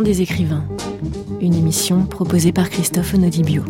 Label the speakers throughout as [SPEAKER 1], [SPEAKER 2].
[SPEAKER 1] des écrivains, une émission proposée par Christophe Onodibio.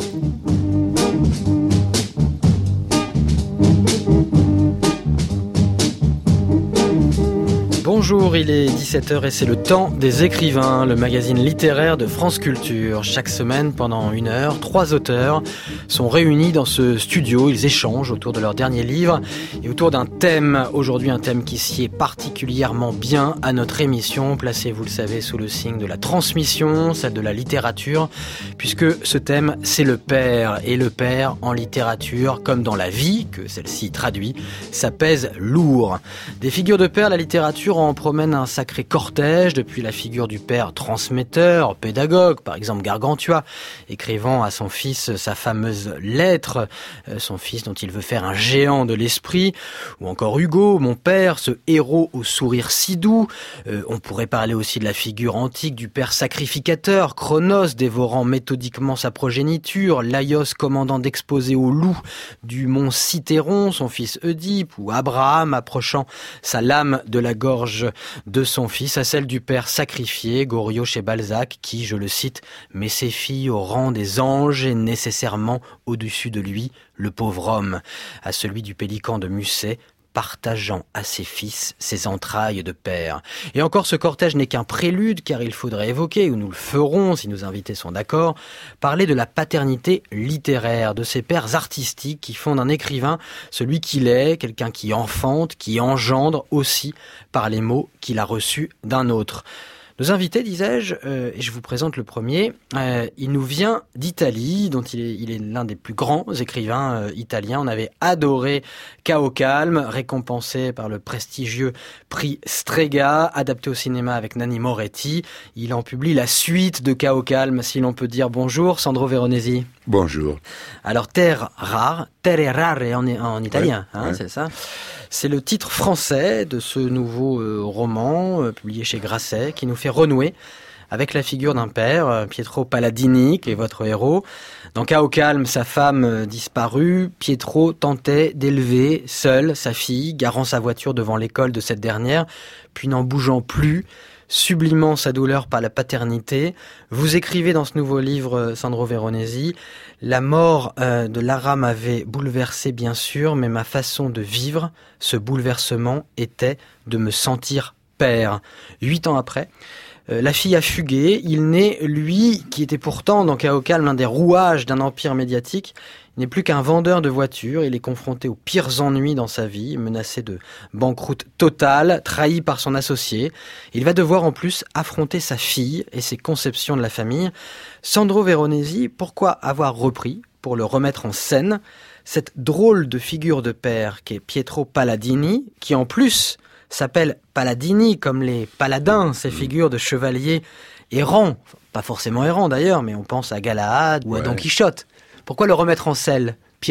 [SPEAKER 2] Bonjour, il est 17h et c'est le temps des écrivains, le magazine littéraire de France Culture. Chaque semaine, pendant 1 heure, 3 auteurs sont réunis dans ce studio. Ils échangent autour de leur dernier livre et autour d'un thème. Aujourd'hui, un thème qui sied particulièrement bien à notre émission, placée, vous le savez, sous le signe de la transmission, celle de la littérature, puisque ce thème, c'est le père. Et le père, en littérature, comme dans la vie, que celle-ci traduit, ça pèse lourd. Des figures de père, la littérature en promène un sacré cortège, depuis la figure du père transmetteur, pédagogue, par exemple Gargantua, écrivant à son fils sa fameuse lettre, son fils dont il veut faire un géant de l'esprit, ou encore Hugo, mon père, ce héros au sourire si doux. On pourrait parler aussi de la figure antique du père sacrificateur, Cronos dévorant méthodiquement sa progéniture, Laios commandant d'exposer au loup du mont Cithéron son fils Oedipe, ou Abraham approchant sa lame de la gorge de son fils à celle du père sacrifié, Goriot chez Balzac, qui, je le cite, met ses filles au rang des anges et nécessairement au-dessus de lui, le pauvre homme, à celui du pélican de Musset, partageant à ses fils ses entrailles de père. Et encore, ce cortège n'est qu'un prélude, car il faudrait évoquer, ou nous le ferons si nos invités sont d'accord, parler de la paternité littéraire, de ces pères artistiques qui font d'un écrivain celui qu'il est, quelqu'un qui enfante, qui engendre aussi par les mots qu'il a reçus d'un autre. Nos invités, disais-je, et je vous présente le premier, il nous vient d'Italie, dont il est l'un des plus grands écrivains italiens. On avait adoré Chaos Calme, récompensé par le prestigieux prix Strega, adapté au cinéma avec Nanni Moretti. Il en publie la suite de Chaos Calme, si l'on peut dire. Bonjour, Sandro Veronesi.
[SPEAKER 3] Bonjour.
[SPEAKER 2] Alors, Terre rare en italien, ouais, hein, ouais. C'est ça. C'est le titre français de ce nouveau roman publié chez Grasset qui nous fait renouer avec la figure d'un père, Pietro Palladini, qui est votre héros. Dans Chaos Calme, sa femme disparue, Pietro tentait d'élever seul sa fille, garant sa voiture devant l'école de cette dernière, puis n'en bougeant plus, sublimant sa douleur par la paternité. Vous écrivez dans ce nouveau livre, Sandro Veronesi, « La mort de Lara m'avait bouleversé bien sûr, mais ma façon de vivre, ce bouleversement était de me sentir père. » 8 ans après, la fille a fugué, il naît, lui, qui était pourtant dans Chaos Calme l'un des rouages d'un empire médiatique, il n'est plus qu'un vendeur de voitures, il est confronté aux pires ennuis dans sa vie, menacé de banqueroute totale, trahi par son associé. Il va devoir en plus affronter sa fille et ses conceptions de la famille. Sandro Veronesi, pourquoi avoir repris, pour le remettre en scène, cette drôle de figure de père qu'est Pietro Palladini, qui en plus s'appelle Palladini comme les paladins, ces figures de chevaliers errants, pas forcément errants d'ailleurs, mais on pense à Galahad ou à Don Quichotte. Pourquoi le remettre en selle, Pietro ?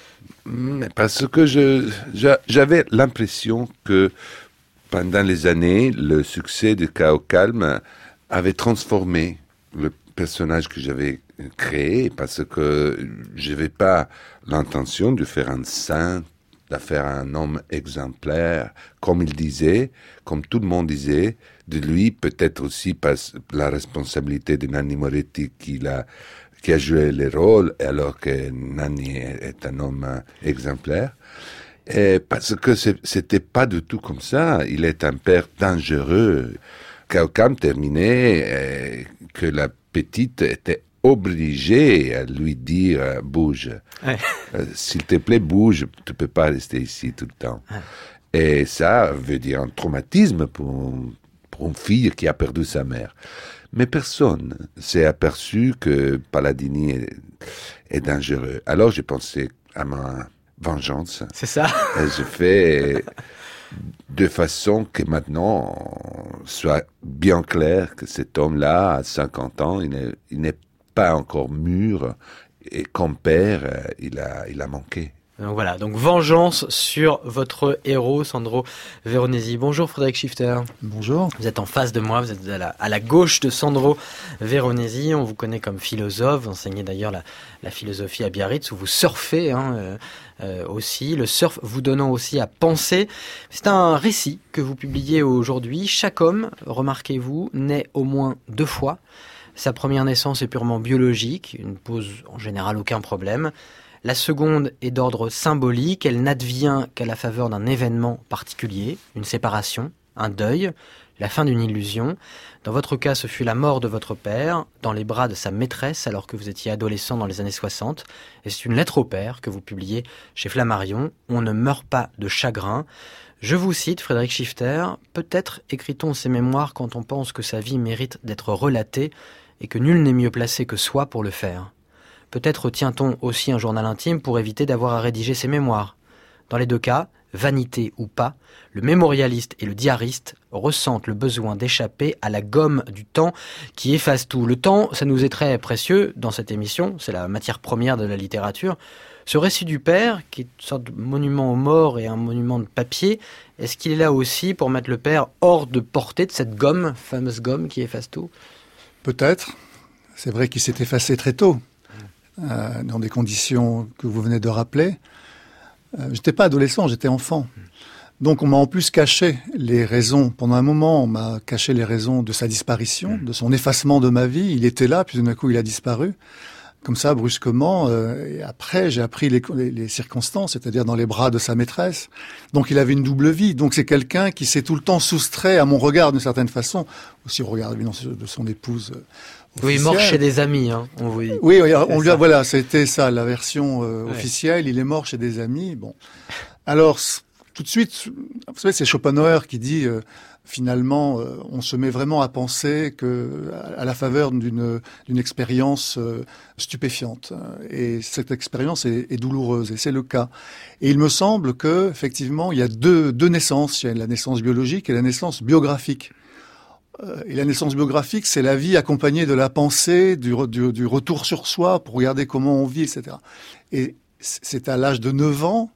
[SPEAKER 3] Parce que j'avais l'impression que pendant les années, le succès de Chaos Calme avait transformé le personnage que j'avais créé, parce que je n'avais pas l'intention de faire un saint, de faire un homme exemplaire, comme il disait, comme tout le monde disait, de lui, peut-être aussi par la responsabilité de Nanni Moretti qui a joué les rôles, alors que Nanni est un homme exemplaire. Et parce que c'était pas du tout comme ça. Il est un père dangereux. Chaos Calme terminait que la petite était obligée à lui dire bouge. Ouais. S'il te plaît, bouge. Tu peux pas rester ici tout le temps. Ouais. Et ça veut dire un traumatisme pour une fille qui a perdu sa mère. Mais personne s'est aperçu que Palladini est dangereux. Alors j'ai pensé à ma vengeance.
[SPEAKER 2] C'est ça.
[SPEAKER 3] Et je fais de façon que maintenant soit bien clair que cet homme-là, à 50 ans, il n'est pas encore mûr et comme père, il a manqué.
[SPEAKER 2] Donc voilà, donc vengeance sur votre héros Sandro Veronesi. Bonjour Frédéric Schifter.
[SPEAKER 4] Bonjour.
[SPEAKER 2] Vous êtes en face de moi, vous êtes à la gauche de Sandro Veronesi. On vous connaît comme philosophe, vous enseignez d'ailleurs la philosophie à Biarritz où vous surfez aussi. Le surf vous donnant aussi à penser. C'est un récit que vous publiez aujourd'hui. Chaque homme, remarquez-vous, naît au moins 2 fois. Sa première naissance est purement biologique, il ne pose en général aucun problème. La seconde est d'ordre symbolique, elle n'advient qu'à la faveur d'un événement particulier, une séparation, un deuil, la fin d'une illusion. Dans votre cas, ce fut la mort de votre père, dans les bras de sa maîtresse alors que vous étiez adolescent dans les années 60. Et c'est une lettre au père que vous publiez chez Flammarion, « On ne meurt pas de chagrin ». Je vous cite, Frédéric Schifter, « Peut-être écrit-on ces mémoires quand on pense que sa vie mérite d'être relatée et que nul n'est mieux placé que soi pour le faire. Peut-être tient-on aussi un journal intime pour éviter d'avoir à rédiger ses mémoires. Dans les 2 cas, vanité ou pas, le mémorialiste et le diariste ressentent le besoin d'échapper à la gomme du temps qui efface tout. Le temps, ça nous est très précieux dans cette émission, c'est la matière première de la littérature. Ce récit du père, qui est une sorte de monument aux morts et un monument de papier, est-ce qu'il est là aussi pour mettre le père hors de portée de cette gomme, fameuse gomme qui efface tout ?
[SPEAKER 4] Peut-être. C'est vrai qu'il s'est effacé très tôt. Dans des conditions que vous venez de rappeler. J'étais pas adolescent, j'étais enfant. Donc on m'a en plus caché les raisons. Pendant un moment, on m'a caché les raisons de sa disparition, de son effacement de ma vie. Il était là, puis d'un coup il a disparu. Comme ça, brusquement. Et après, j'ai appris les circonstances, c'est-à-dire dans les bras de sa maîtresse. Donc il avait une double vie. Donc c'est quelqu'un qui s'est tout le temps soustrait à mon regard d'une certaine façon. Aussi au regard de son épouse.
[SPEAKER 2] Oui, mort chez des amis, hein, on vous dit.
[SPEAKER 4] Oui, on lui a, voilà, c'était ça, la version officielle. Il est mort chez des amis. Bon. Alors, tout de suite, vous savez, c'est Schopenhauer qui dit, finalement, on se met vraiment à penser que, à la faveur d'une expérience stupéfiante. Et cette expérience est douloureuse, et c'est le cas. Et il me semble que, effectivement, il y a deux naissances. Il y a la naissance biologique et la naissance biographique. Et la naissance biographique, c'est la vie accompagnée de la pensée, du retour sur soi pour regarder comment on vit, etc. Et c'est à l'âge de 9 ans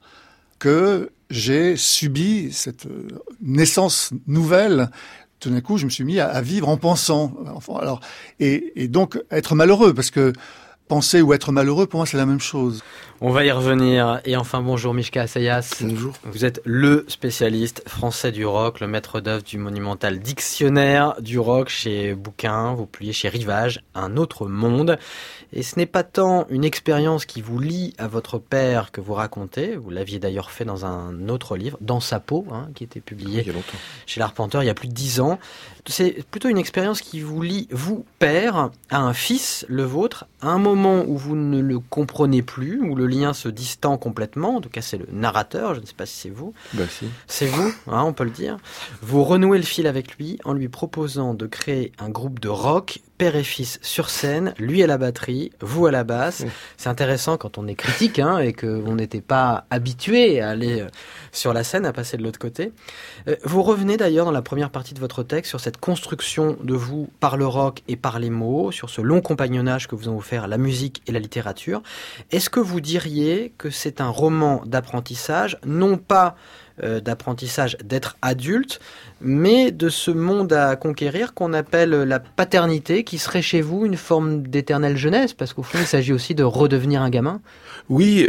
[SPEAKER 4] que j'ai subi cette naissance nouvelle. Tout d'un coup, je me suis mis à vivre en pensant. Alors, et donc, être malheureux, parce que penser ou être malheureux, pour moi, c'est la même chose.
[SPEAKER 2] On va y revenir. Et enfin, bonjour Mishka Assayas.
[SPEAKER 5] Bonjour.
[SPEAKER 2] Vous êtes le spécialiste français du rock, le maître d'œuvre du monumental dictionnaire du rock chez Bouquin. Vous publiez chez Rivage, Un autre monde. Et ce n'est pas tant une expérience qui vous lie à votre père que vous racontez. Vous l'aviez d'ailleurs fait dans un autre livre, Dans sa peau, qui était publié
[SPEAKER 5] il y a longtemps.
[SPEAKER 2] Chez l'Arpenteur il y a plus de 10 ans. C'est plutôt une expérience qui vous lie, vous, père, à un fils, le vôtre, à un moment où vous ne le comprenez plus, où le lien se distend complètement. En tout cas, c'est le narrateur, je ne sais pas si c'est vous.
[SPEAKER 5] Bah si.
[SPEAKER 2] C'est vous, on peut le dire. Vous renouez le fil avec lui en lui proposant de créer un groupe de rock, père et fils sur scène, lui à la batterie, vous à la basse. Oui. C'est intéressant quand on est critique et qu'on n'était pas habitué à aller sur la scène, à passer de l'autre côté. Vous revenez d'ailleurs dans la première partie de votre texte sur cette construction de vous par le rock et par les mots, sur ce long compagnonnage que vous ont offert la musique et la littérature. Est-ce que vous diriez que c'est un roman d'apprentissage, non pas d'apprentissage d'être adulte, mais de ce monde à conquérir qu'on appelle la paternité, qui serait chez vous une forme d'éternelle jeunesse, parce qu'au fond, il s'agit aussi de redevenir un gamin?
[SPEAKER 5] Oui,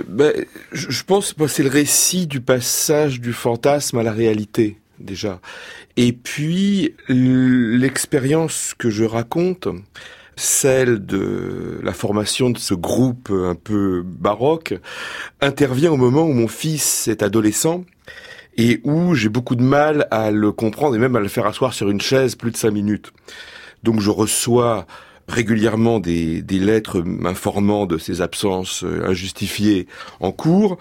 [SPEAKER 5] je pense que c'est le récit du passage du fantasme à la réalité, déjà. Et puis, l'expérience que je raconte, celle de la formation de ce groupe un peu baroque, intervient au moment où mon fils est adolescent et où j'ai beaucoup de mal à le comprendre et même à le faire asseoir sur une chaise plus de 5 minutes. Donc je reçois régulièrement des lettres m'informant de ses absences injustifiées en cours.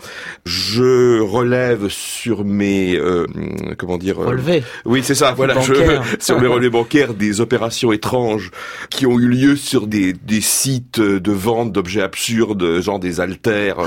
[SPEAKER 5] Je relève sur mes
[SPEAKER 2] relevés.
[SPEAKER 5] Oui, c'est ça. Voilà, sur mes relevés bancaires des opérations étranges qui ont eu lieu sur des sites de vente d'objets absurdes, genre des haltères,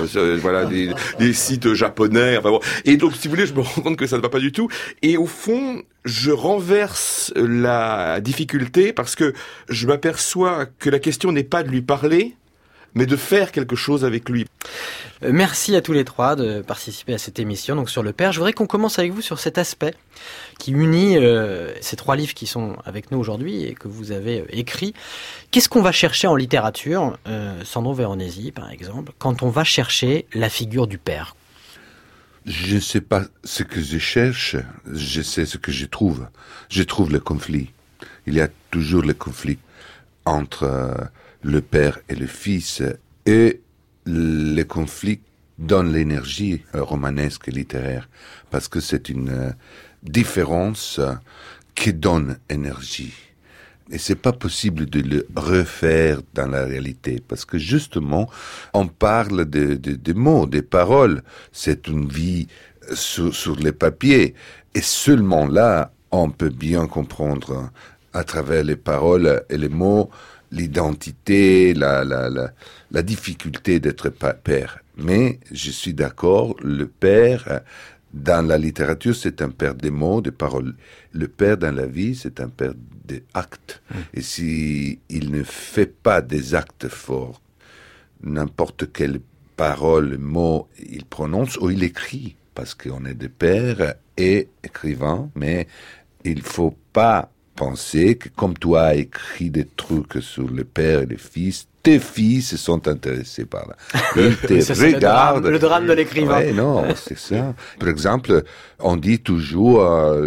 [SPEAKER 5] des sites japonais. Enfin bon. Et donc, si vous voulez, je me rends compte que ça ne va pas du tout. Et au fond, je renverse la difficulté parce que je m'aperçois que la question n'est pas de lui parler, mais de faire quelque chose avec lui.
[SPEAKER 2] Merci à tous les trois de participer à cette émission donc sur le père. Je voudrais qu'on commence avec vous sur cet aspect qui unit ces 3 livres qui sont avec nous aujourd'hui et que vous avez écrits. Qu'est-ce qu'on va chercher en littérature, Sandro Veronesi par exemple, quand on va chercher la figure du père?
[SPEAKER 3] Je ne sais pas ce que je cherche, je sais ce que je trouve. Je trouve le conflit. Il y a toujours le conflit entre le père et le fils, et le conflit donne l'énergie romanesque et littéraire, parce que c'est une différence qui donne énergie. Et c'est pas possible de le refaire dans la réalité, parce que justement, on parle des mots, des paroles. C'est une vie sur les papiers. Et seulement là, on peut bien comprendre à travers les paroles et les mots, l'identité, la difficulté d'être père. Mais je suis d'accord, le père, dans la littérature, c'est un père des mots, des paroles. Le père dans la vie, c'est un père des actes. Et si il ne fait pas des actes forts, n'importe quelle parole, mot, il prononce ou il écrit, parce qu'on est des pères et écrivains, mais il faut pas penser que comme toi as écrit des trucs sur le père et le fils, tes fils se sont intéressés par là. Ils te regardent.
[SPEAKER 2] Le drame de l'écrivain.
[SPEAKER 3] Ouais, non, c'est ça. Par exemple, on dit toujours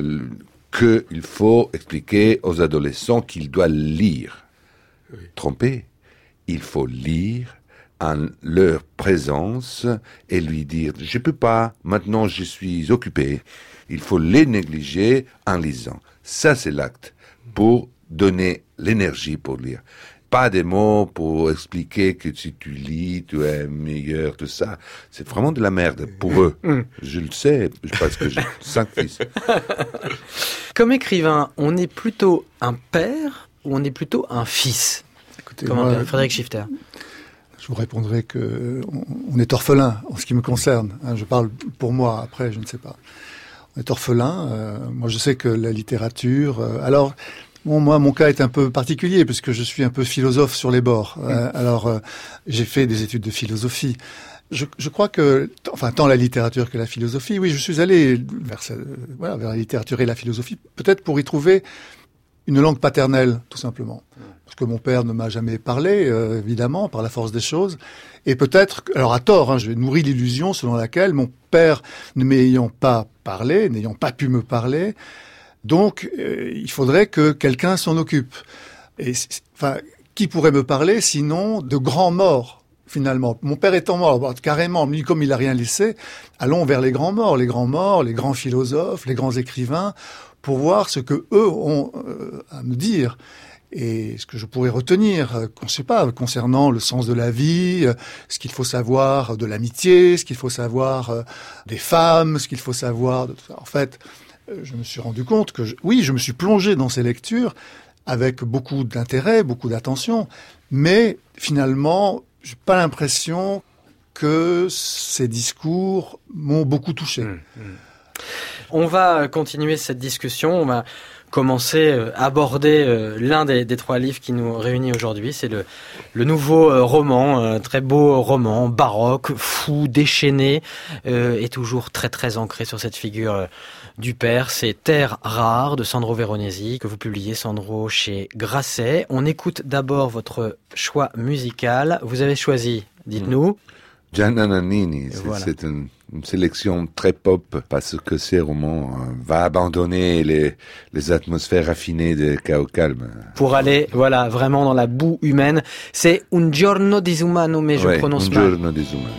[SPEAKER 3] qu'il faut expliquer aux adolescents qu'ils doivent lire. Oui. Trompé. Il faut lire en leur présence et lui dire « Je peux pas, maintenant je suis occupé ». Il faut les négliger en lisant. Ça, c'est l'acte pour donner l'énergie pour lire. Pas des mots pour expliquer que si tu lis, tu es meilleur, tout ça. C'est vraiment de la merde pour eux. Je le sais, parce que j'ai 5 fils.
[SPEAKER 2] Comme écrivain, on est plutôt un père ou on est plutôt un fils?
[SPEAKER 4] Écoutez,
[SPEAKER 2] comment dire, Frédéric Schifter?
[SPEAKER 4] Je vous répondrai que on est orphelin en ce qui me concerne. Je parle pour moi, après, je ne sais pas. On est orphelin. Moi, je sais que la littérature... alors... Bon, moi, mon cas est un peu particulier puisque je suis un peu philosophe sur les bords. Alors, j'ai fait des études de philosophie. Je crois que, enfin, tant la littérature que la philosophie, oui, je suis allé vers la littérature et la philosophie, peut-être pour y trouver une langue paternelle, tout simplement. Parce que mon père ne m'a jamais parlé, évidemment, par la force des choses. Et peut-être, alors à tort, je nourris l'illusion selon laquelle mon père, ne m'ayant pas parlé, n'ayant pas pu me parler, donc, il faudrait que quelqu'un s'en occupe. Et, enfin, qui pourrait me parler sinon de grands morts, finalement. Mon père étant mort, carrément, lui, comme il n'a rien laissé, allons vers les grands morts, les grands philosophes, les grands écrivains, pour voir ce que eux ont à me dire. Et ce que je pourrais retenir, on ne sait pas, concernant le sens de la vie, ce qu'il faut savoir de l'amitié, ce qu'il faut savoir des femmes, ce qu'il faut savoir de tout ça. En fait, je me suis rendu compte que, je me suis plongé dans ces lectures avec beaucoup d'intérêt, beaucoup d'attention, mais finalement, j'ai pas l'impression que ces discours m'ont beaucoup touché.
[SPEAKER 2] On va continuer cette discussion, on va commencer à aborder l'un des 3 livres qui nous réunit aujourd'hui. C'est le nouveau roman, très beau roman, baroque, fou, déchaîné, et toujours très très ancré sur cette figure du père. C'est Terre rare de Sandro Veronesi, que vous publiez, Sandro, chez Grasset. On écoute d'abord votre choix musical. Vous avez choisi, dites-nous.
[SPEAKER 3] Gianna Nannini,
[SPEAKER 2] voilà.
[SPEAKER 3] C'est une sélection très pop parce que ce roman va abandonner les atmosphères raffinées de Chaos Calme.
[SPEAKER 2] Pour aller, voilà, vraiment dans la boue humaine. C'est Un giorno disumano, mais je prononce mal.
[SPEAKER 3] Un giorno disumano.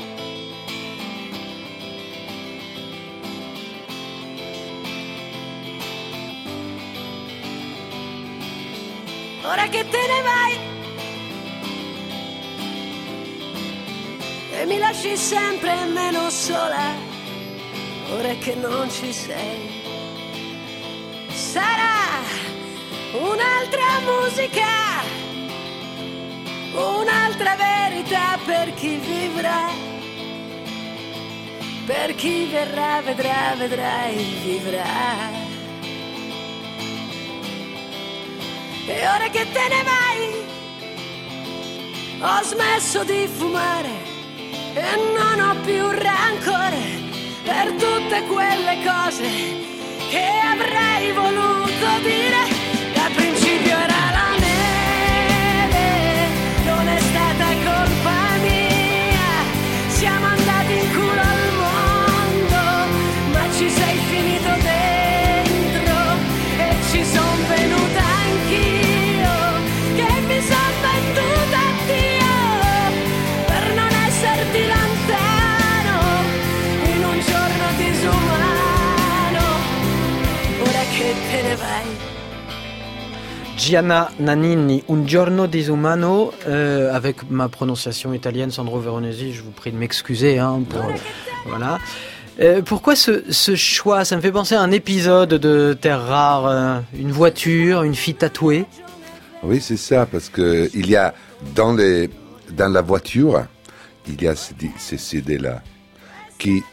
[SPEAKER 6] Ora che te ne vai e mi lasci sempre meno sola, ora che non ci sei. Sarà un'altra musica, un'altra verità per chi vivrà, per chi verrà, vedrà, vedrai, vivrà. E ora che te ne vai Ho smesso di fumare e non ho più rancore per tutte quelle cose che avrei voluto dire. Dal principio era la neve, non è stata colpa mia. Siamo andati in culo al mondo, ma ci sei finito dentro e ci son venuta anch'io, che mi son battuta a Dio per non esserti lontano in un giorno disumano. Ora che te ne vai.
[SPEAKER 2] Gianna Nannini, Un giorno disumano, avec ma prononciation italienne, Sandro Veronesi, je vous prie de m'excuser. Voilà. Pourquoi ce choix? Ça me fait penser à un épisode de Terre Rare, une voiture, une fille tatouée.
[SPEAKER 3] Oui, c'est ça, parce que il y a dans la voiture, il y a ces CD-là qui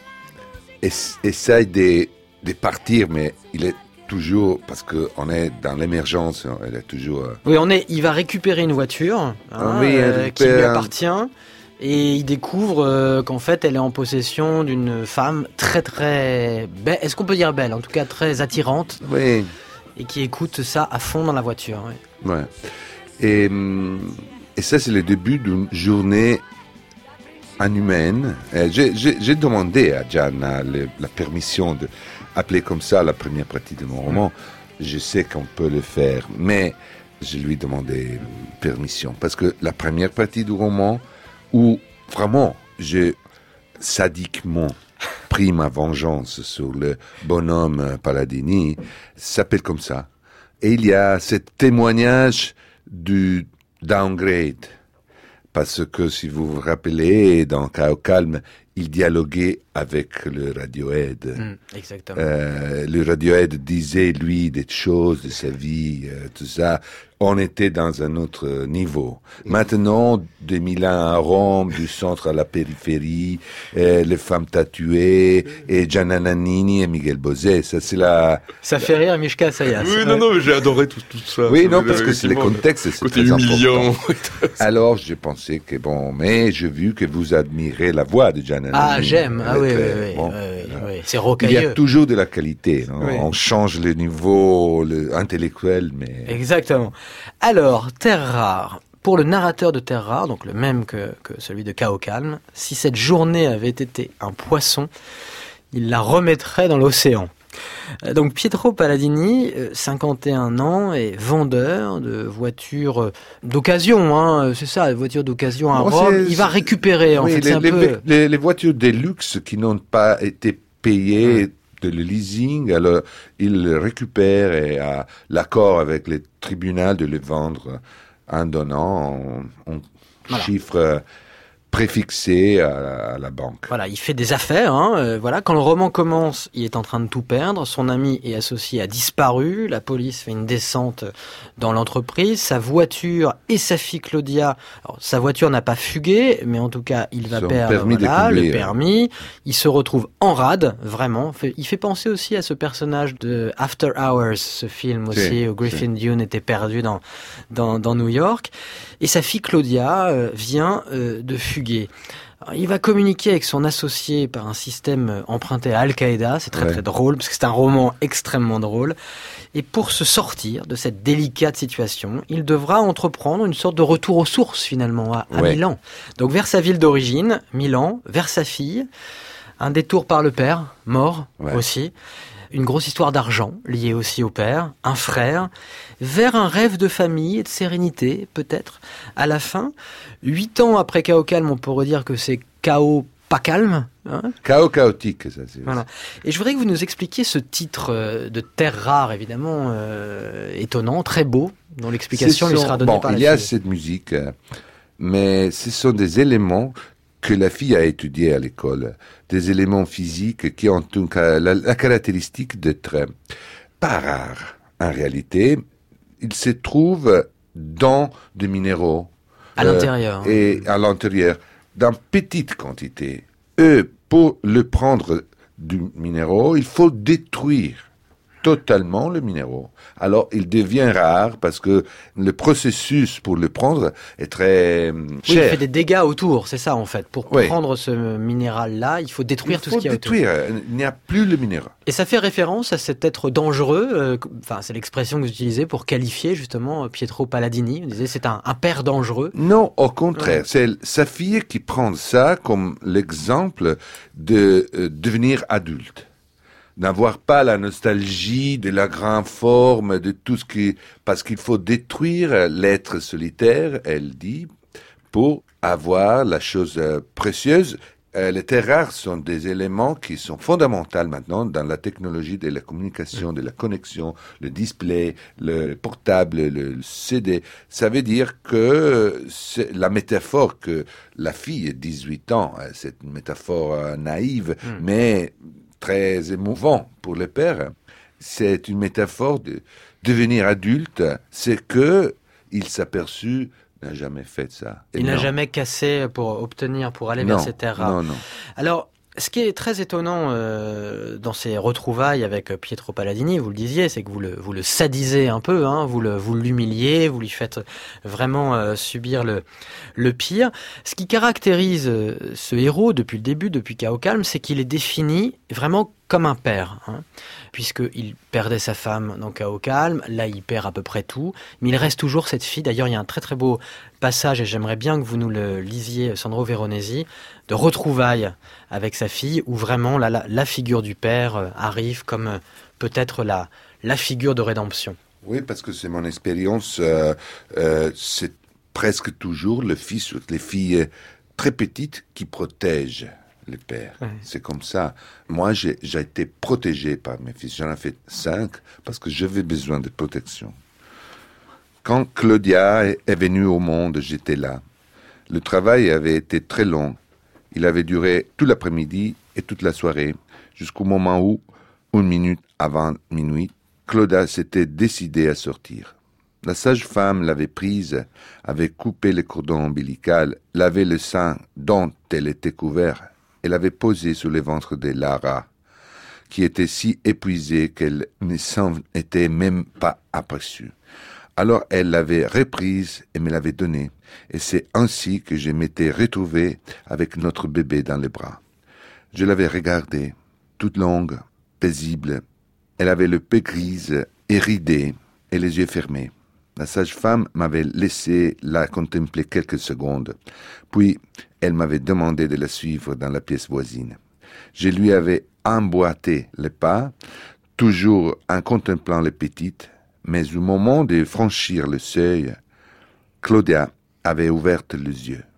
[SPEAKER 3] essayent de partir, mais il est toujours, parce qu'on est dans l'émergence, elle est toujours...
[SPEAKER 2] Oui, il va récupérer une voiture qui lui appartient, et il découvre qu'en fait, elle est en possession d'une femme très très belle, est-ce qu'on peut dire belle, en tout cas très attirante,
[SPEAKER 3] oui.
[SPEAKER 2] Et qui écoute ça à fond dans la voiture. Oui.
[SPEAKER 3] Ouais. Et ça, c'est le début d'une journée inhumaine. J'ai demandé à Gianna la permission de appeler comme ça la première partie de mon roman. Je sais qu'on peut le faire, mais je lui ai demandé permission. Parce que la première partie du roman, où vraiment j'ai sadiquement pris ma vengeance sur le bonhomme Palladini, s'appelle comme ça. Et il y a ce témoignage du downgrade. Parce que si vous vous rappelez, dans Chaos Calme, il dialoguait avec le Radiohead.
[SPEAKER 2] Exactement.
[SPEAKER 3] Le Radiohead disait, lui, des choses de sa vie, tout ça. On était dans un autre niveau. Maintenant, de Milan à Rome, du centre à la périphérie, les femmes tatouées, et Gianna Nannini et Miguel Bosé, ça c'est la...
[SPEAKER 2] Ça fait rire Mishka Sayas.
[SPEAKER 5] Oui, non, mais j'ai adoré tout ça.
[SPEAKER 3] Oui, non, parce que c'est le contexte, c'est
[SPEAKER 5] côté
[SPEAKER 3] très
[SPEAKER 5] humiliant.
[SPEAKER 3] important. Alors, j'ai pensé que bon, mais j'ai vu que vous admirez la voix de Gianna Nannini.
[SPEAKER 2] Ah, j'aime. Ah oui,
[SPEAKER 3] bon,
[SPEAKER 2] oui. C'est rocailleux.
[SPEAKER 3] Il y a toujours de la qualité. Non?
[SPEAKER 2] Oui.
[SPEAKER 3] On change le niveau intellectuel, mais...
[SPEAKER 2] Exactement. Alors, Terre Rare. Pour le narrateur de Terre Rare, donc le même que celui de Chaos Calme, si cette journée avait été un poisson, il la remettrait dans l'océan. Donc Pietro Palladini, 51 ans, est vendeur de voitures d'occasion, c'est ça, voitures d'occasion à Rome. Il va récupérer, en fait,
[SPEAKER 3] les voitures de luxe qui n'ont pas été payées de le leasing, alors il récupère et a l'accord avec le tribunal de les vendre en donnant un chiffre préfixé à la banque.
[SPEAKER 2] Voilà, il fait des affaires. Voilà, quand le roman commence, il est en train de tout perdre. Son ami et associé a disparu. La police fait une descente dans l'entreprise. Sa voiture et sa fille Claudia. Alors, sa voiture n'a pas fugué, mais en tout cas, il va perdre le permis. Il se retrouve en rade, vraiment. Il fait penser aussi à ce personnage de After Hours, ce film aussi où Griffin Dunne était perdu dans New York. Et sa fille Claudia vient de fuguer. Alors, il va communiquer avec son associé par un système emprunté à Al-Qaïda. C'est très très drôle, parce que c'est un roman extrêmement drôle. Et pour se sortir de cette délicate situation, il devra entreprendre une sorte de retour aux sources finalement à Milan. Donc vers sa ville d'origine, Milan, vers sa fille. Un détour par le père, mort aussi. Une grosse histoire d'argent liée aussi au père, un frère, vers un rêve de famille et de sérénité, peut-être, à la fin. 8 ans après Chaos Calme, on pourrait dire que c'est chaos pas calme.
[SPEAKER 3] Chaos chaotique, ça c'est.
[SPEAKER 2] Voilà. Et je voudrais que vous nous expliquiez ce titre de Terre Rare, évidemment, étonnant, très beau, dont l'explication lui sera donnée par la fille.
[SPEAKER 3] Il y a cette musique, mais ce sont des éléments que la fille a étudié à l'école, des éléments physiques qui ont la caractéristique d'être pas rares. En réalité, ils se trouvent dans des minéraux.
[SPEAKER 2] À l'intérieur.
[SPEAKER 3] Et à l'intérieur, dans petite quantité. Pour le prendre du minéraux, il faut détruire totalement le minéraux. Alors, il devient rare parce que le processus pour le prendre est très cher.
[SPEAKER 2] Oui, il fait des dégâts autour, c'est ça en fait. Pour prendre ce minéral-là, il faut détruire tout ce qu'il y a autour.
[SPEAKER 3] Il n'y a plus le minéral.
[SPEAKER 2] Et ça fait référence à cet être dangereux, c'est l'expression que vous utilisez pour qualifier justement Pietro Palladini. Vous disiez c'est un père dangereux.
[SPEAKER 3] Non, au contraire. C'est sa fille qui prend ça comme l'exemple de devenir adulte. N'avoir pas la nostalgie de la grande forme, de tout ce qui... Parce qu'il faut détruire l'être solitaire, elle dit, pour avoir la chose précieuse. Les terres rares sont des éléments qui sont fondamentaux maintenant dans la technologie de la communication, de la connexion, le display, le portable, le CD. Ça veut dire que la métaphore que la fille, 18 ans, c'est une métaphore naïve, mais très émouvant pour le père. C'est une métaphore de devenir adulte. C'est que il s'aperçut n'a jamais fait ça.
[SPEAKER 2] Il n'a jamais cassé pour aller vers ces terres rares.
[SPEAKER 3] Non.
[SPEAKER 2] Alors, ce qui est très étonnant dans ces retrouvailles avec Pietro Palladini, vous le disiez, c'est que vous le sadisez un peu, hein, vous l'humiliez, vous lui faites vraiment subir le pire. Ce qui caractérise ce héros depuis le début, depuis Chaos Calme, c'est qu'il est défini vraiment comme un père, hein, puisqu'il perdait sa femme dans Chaos Calme, là il perd à peu près tout, mais il reste toujours cette fille. D'ailleurs, il y a un très très beau passage, et j'aimerais bien que vous nous le lisiez, Sandro Veronesi, de retrouvailles avec sa fille, où vraiment la figure du père arrive comme peut-être la figure de rédemption.
[SPEAKER 3] Oui, parce que c'est mon expérience, c'est presque toujours le fils ou les filles très petites qui protègent le père. Ouais. C'est comme ça. Moi, j'ai été protégé par mes fils. J'en ai fait 5 parce que j'avais besoin de protection. Quand Claudia est venue au monde, j'étais là. Le travail avait été très long. Il avait duré tout l'après-midi et toute la soirée, jusqu'au moment où, 1 minute avant minuit, Claudia s'était décidée à sortir. La sage-femme l'avait prise, avait coupé le cordon ombilical, lavé le sein dont elle était couverte, et l'avait posé sur le ventre de Lara, qui était si épuisée qu'elle ne s'en était même pas aperçue. Alors elle l'avait reprise et me l'avait donnée, et c'est ainsi que je m'étais retrouvé avec notre bébé dans les bras. Je l'avais regardée, toute longue, paisible. Elle avait le peau grise et ridée, et les yeux fermés. La sage-femme m'avait laissé la contempler quelques secondes, puis elle m'avait demandé de la suivre dans la pièce voisine. Je lui avais emboîté les pas, toujours en contemplant les petites, mais au moment de franchir le seuil, Claudia avait ouvert les yeux.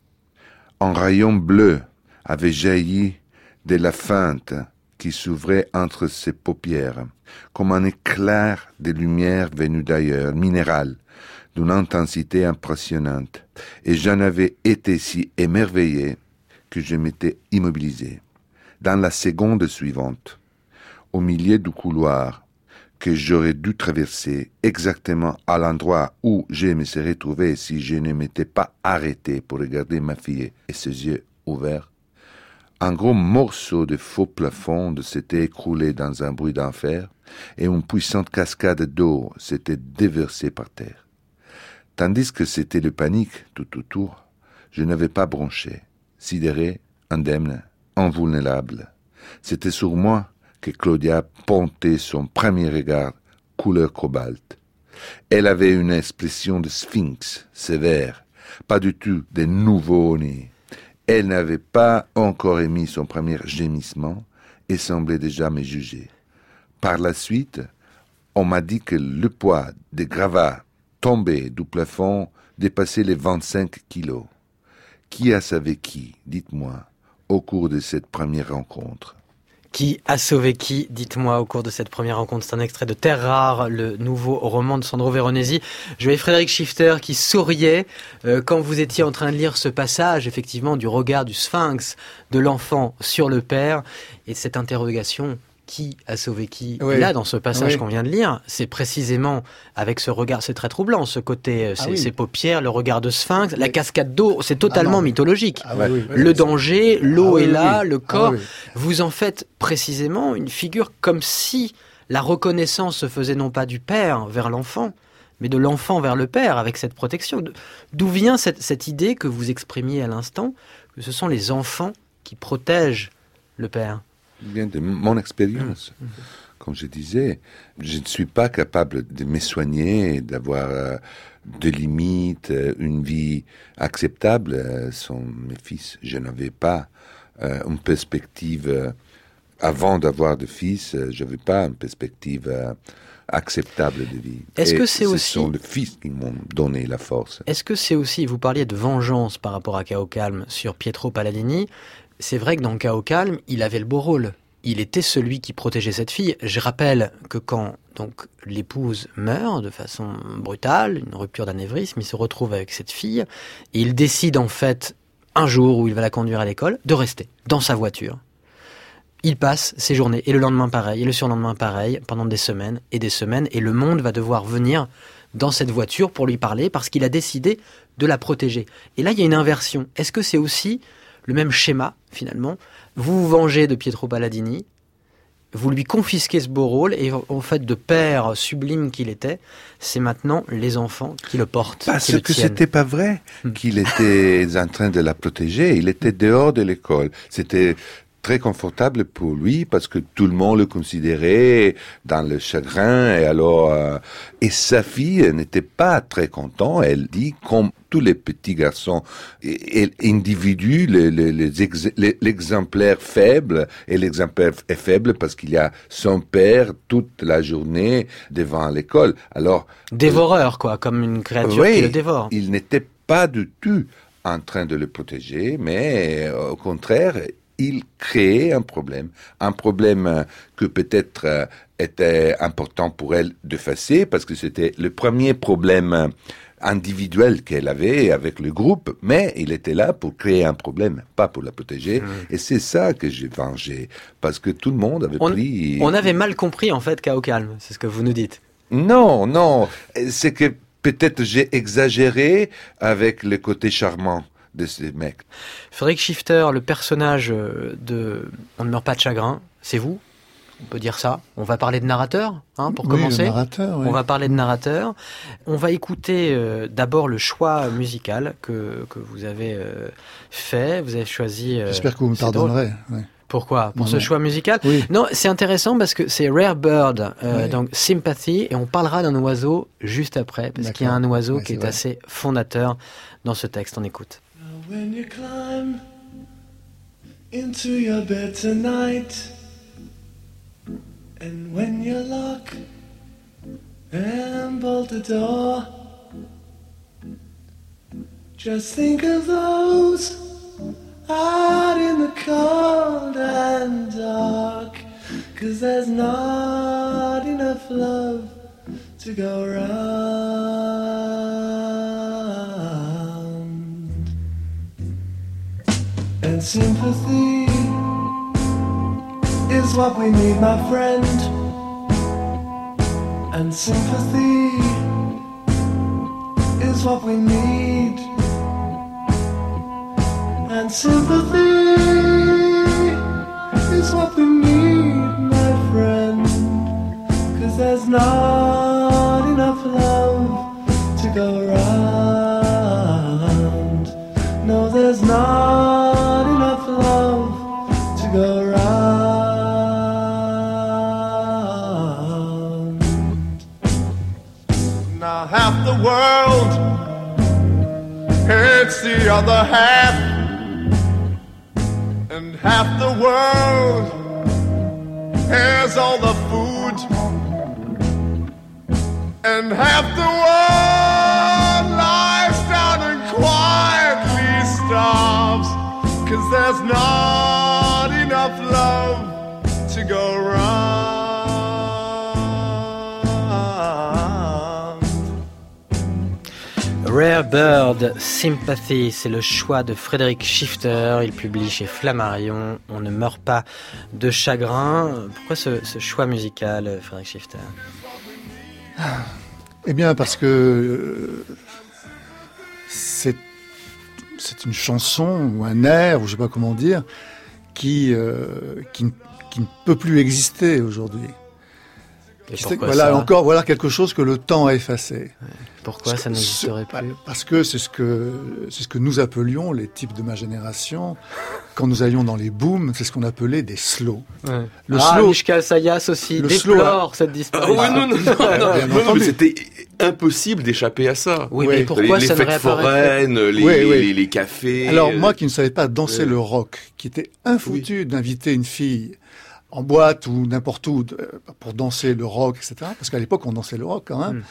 [SPEAKER 3] Un rayon bleu avait jailli de la fente qui s'ouvrait entre ses paupières, comme un éclair de lumière venu d'ailleurs, minérale, d'une intensité impressionnante, et j'en avais été si émerveillé que je m'étais immobilisé. Dans la seconde suivante, au milieu du couloir que j'aurais dû traverser, exactement à l'endroit où je me serais trouvé si je ne m'étais pas arrêté pour regarder ma fille et ses yeux ouverts, un gros morceau de faux plafond s'était écroulé dans un bruit d'enfer et une puissante cascade d'eau s'était déversée par terre. Tandis que c'était le panique tout autour, je n'avais pas bronché, sidéré, indemne, invulnérable. C'était sur moi que Claudia pontait son premier regard couleur cobalt. Elle avait une expression de sphinx sévère, pas du tout de nouveau-né. Elle n'avait pas encore émis son premier gémissement et semblait déjà me juger. Par la suite, on m'a dit que le poids des gravats tombés du plafond dépassait les 25 kilos. Qui a sauvé qui, dites-moi, au cours de cette première rencontre?
[SPEAKER 2] Qui a sauvé qui, dites-moi, au cours de cette première rencontre? C'est un extrait de Terre rare, le nouveau roman de Sandro Veronesi. Je voyais Frédéric Schifter qui souriait quand vous étiez en train de lire ce passage, effectivement, du regard du sphinx de l'enfant sur le père, et cette interrogation, qui a sauvé qui? Oui. Là, dans ce passage qu'on vient de lire, c'est précisément avec ce regard, c'est très troublant, ce côté, ces paupières, le regard de sphinx, la cascade d'eau, c'est totalement mythologique. Le danger, l'eau est là, le corps. Vous en faites précisément une figure comme si la reconnaissance se faisait non pas du père vers l'enfant, mais de l'enfant vers le père, avec cette protection. D'où vient cette idée que vous exprimiez à l'instant, que ce sont les enfants qui protègent le père?
[SPEAKER 3] Il vient de mon expérience. Comme je disais, je ne suis pas capable de me soigner, d'avoir de limites, une vie acceptable sans mes fils. Je n'avais pas une perspective, avant d'avoir de fils, je n'avais pas une perspective acceptable de vie.
[SPEAKER 2] Est-ce que c'est aussi...
[SPEAKER 3] Ce sont les fils qui m'ont donné la force.
[SPEAKER 2] Est-ce que c'est aussi, vous parliez de vengeance par rapport à Chaos Calme sur Pietro Palladini, c'est vrai que dans Chaos Calme, il avait le beau rôle. Il était celui qui protégeait cette fille. Je rappelle que quand donc l'épouse meurt de façon brutale, une rupture d'anévrisme, il se retrouve avec cette fille et il décide en fait, un jour où il va la conduire à l'école, de rester dans sa voiture. Il passe ses journées et le lendemain pareil et le surlendemain pareil pendant des semaines et le monde va devoir venir dans cette voiture pour lui parler parce qu'il a décidé de la protéger. Et là, il y a une inversion. Est-ce que c'est aussi le même schéma finalement? Vous vous vengez de Pietro Palladini, vous lui confisquez ce beau rôle et en fait de père sublime qu'il était, c'est maintenant les enfants qui le portent.
[SPEAKER 3] Parce que c'était pas vrai qu'il était en train de la protéger, il était dehors de l'école. C'était très confortable pour lui parce que tout le monde le considérait dans le chagrin et alors et sa fille n'était pas très contente. Elle dit comme tous les petits garçons, individus, l'exemplaire faible et l'exemplaire est faible parce qu'il y a son père toute la journée devant l'école. Alors
[SPEAKER 2] dévoreur quoi, comme une créature qui le dévore.
[SPEAKER 3] Il n'était pas du tout en train de le protéger, mais au contraire. Il créait un problème que peut-être était important pour elle d'effacer parce que c'était le premier problème individuel qu'elle avait avec le groupe, mais il était là pour créer un problème, pas pour la protéger. Et c'est ça que j'ai vengé, parce que tout le monde avait pris...
[SPEAKER 2] On avait mal compris en fait Chaos Calme, c'est ce que vous nous dites.
[SPEAKER 3] Non, c'est que peut-être j'ai exagéré avec le côté charmant de ces mecs.
[SPEAKER 2] Frédéric Schifter, le personnage de On ne meurt pas de chagrin, c'est vous? On peut dire ça. On va parler de narrateur, pour commencer.
[SPEAKER 4] Le narrateur, oui.
[SPEAKER 2] On va parler de narrateur. On va écouter d'abord le choix musical que vous avez fait. Vous avez choisi...
[SPEAKER 4] J'espère que vous me pardonnerez. Oui.
[SPEAKER 2] Pourquoi? Pour ce choix musical?
[SPEAKER 4] Oui.
[SPEAKER 2] Non, c'est intéressant parce que c'est Rare Bird, donc Sympathy, et on parlera d'un oiseau juste après, parce qu'il y a un oiseau qui est assez fondateur dans ce texte. On écoute.
[SPEAKER 7] When you climb into your bed tonight, and when you lock and bolt the door, just think of those out in the cold and dark, 'cause there's not enough love to go round. And sympathy is what we need, my friend. And sympathy is what we need. And sympathy is what we need, my friend. 'Cause there's not enough love to go round. No, there's not enough love to go round. Now half the world hates the other half, and half the world has all the food, and half the world lies down and quietly starves, 'cause there's not enough love to go round.
[SPEAKER 2] Rare Bird, Sympathy, c'est le choix de Frédéric Schifter. Il publie chez Flammarion. On ne meurt pas de chagrin. Pourquoi ce choix musical, Frédéric Schifter?
[SPEAKER 4] Eh bien, parce que c'est une chanson ou un air, ou je ne sais pas comment dire, qui ne peut plus exister aujourd'hui.
[SPEAKER 2] Et pourquoi
[SPEAKER 4] voilà,
[SPEAKER 2] ça
[SPEAKER 4] encore, voilà quelque chose que le temps a effacé.
[SPEAKER 2] Pourquoi ça n'existerait plus?
[SPEAKER 4] Parce que c'est ce que nous appelions, les types de ma génération, quand nous allions dans les booms, c'est ce qu'on appelait des slows.
[SPEAKER 2] Ouais.
[SPEAKER 4] Le slow,
[SPEAKER 2] Mishka Sayas aussi
[SPEAKER 4] le
[SPEAKER 2] déplore cette
[SPEAKER 5] Ah
[SPEAKER 2] disparition.
[SPEAKER 5] oui, non, mais c'était impossible d'échapper à ça.
[SPEAKER 2] Oui,
[SPEAKER 4] Oui.
[SPEAKER 2] mais pourquoi
[SPEAKER 5] les
[SPEAKER 2] ça ne
[SPEAKER 5] fêtes
[SPEAKER 2] réapparaît
[SPEAKER 5] foraines, les cafés.
[SPEAKER 4] Alors moi qui ne savais pas danser
[SPEAKER 5] Oui.
[SPEAKER 4] le rock, qui était infoutu d'inviter une fille en boîte ou n'importe où pour danser le rock, etc. Parce qu'à l'époque on dansait le rock quand même.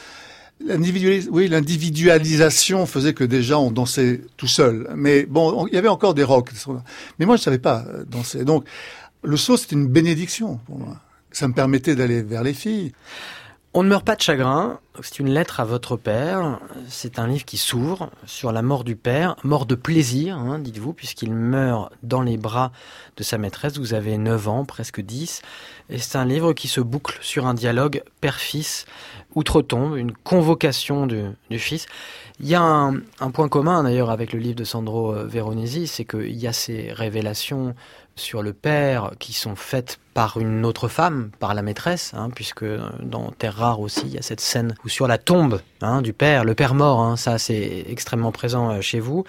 [SPEAKER 4] L'individualisation faisait que déjà on dansait tout seul. Mais bon, il y avait encore des rocks. Mais moi je savais pas danser. Donc le slow c'était une bénédiction pour moi. Ça me permettait d'aller vers les filles.
[SPEAKER 2] On ne meurt pas de chagrin, c'est une lettre à votre père, c'est un livre qui s'ouvre sur la mort du père, mort de plaisir, hein, dites-vous, puisqu'il meurt dans les bras de sa maîtresse, vous avez 9 ans, presque 10, et c'est un livre qui se boucle sur un dialogue père-fils, outre-tombe, une convocation du fils. Il y a un point commun d'ailleurs avec le livre de Sandro Veronesi, c'est qu'il y a ces révélations sur le père qui sont faites par une autre femme, par la maîtresse, hein, puisque dans Terre rare aussi, il y a cette scène où sur la tombe du père, le père mort, hein, ça c'est extrêmement présent chez vous.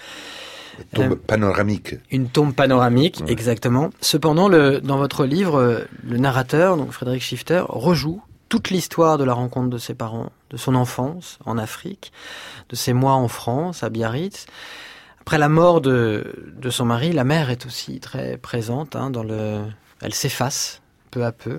[SPEAKER 3] Tombe panoramique.
[SPEAKER 2] Une tombe panoramique,
[SPEAKER 3] Ouais.
[SPEAKER 2] exactement. Cependant, dans votre livre, le narrateur, donc Frédéric Schifter, rejoue toute l'histoire de la rencontre de ses parents, de son enfance en Afrique, de ses mois en France, à Biarritz. Après la mort de son mari, la mère est aussi très présente. Hein, elle s'efface peu à peu.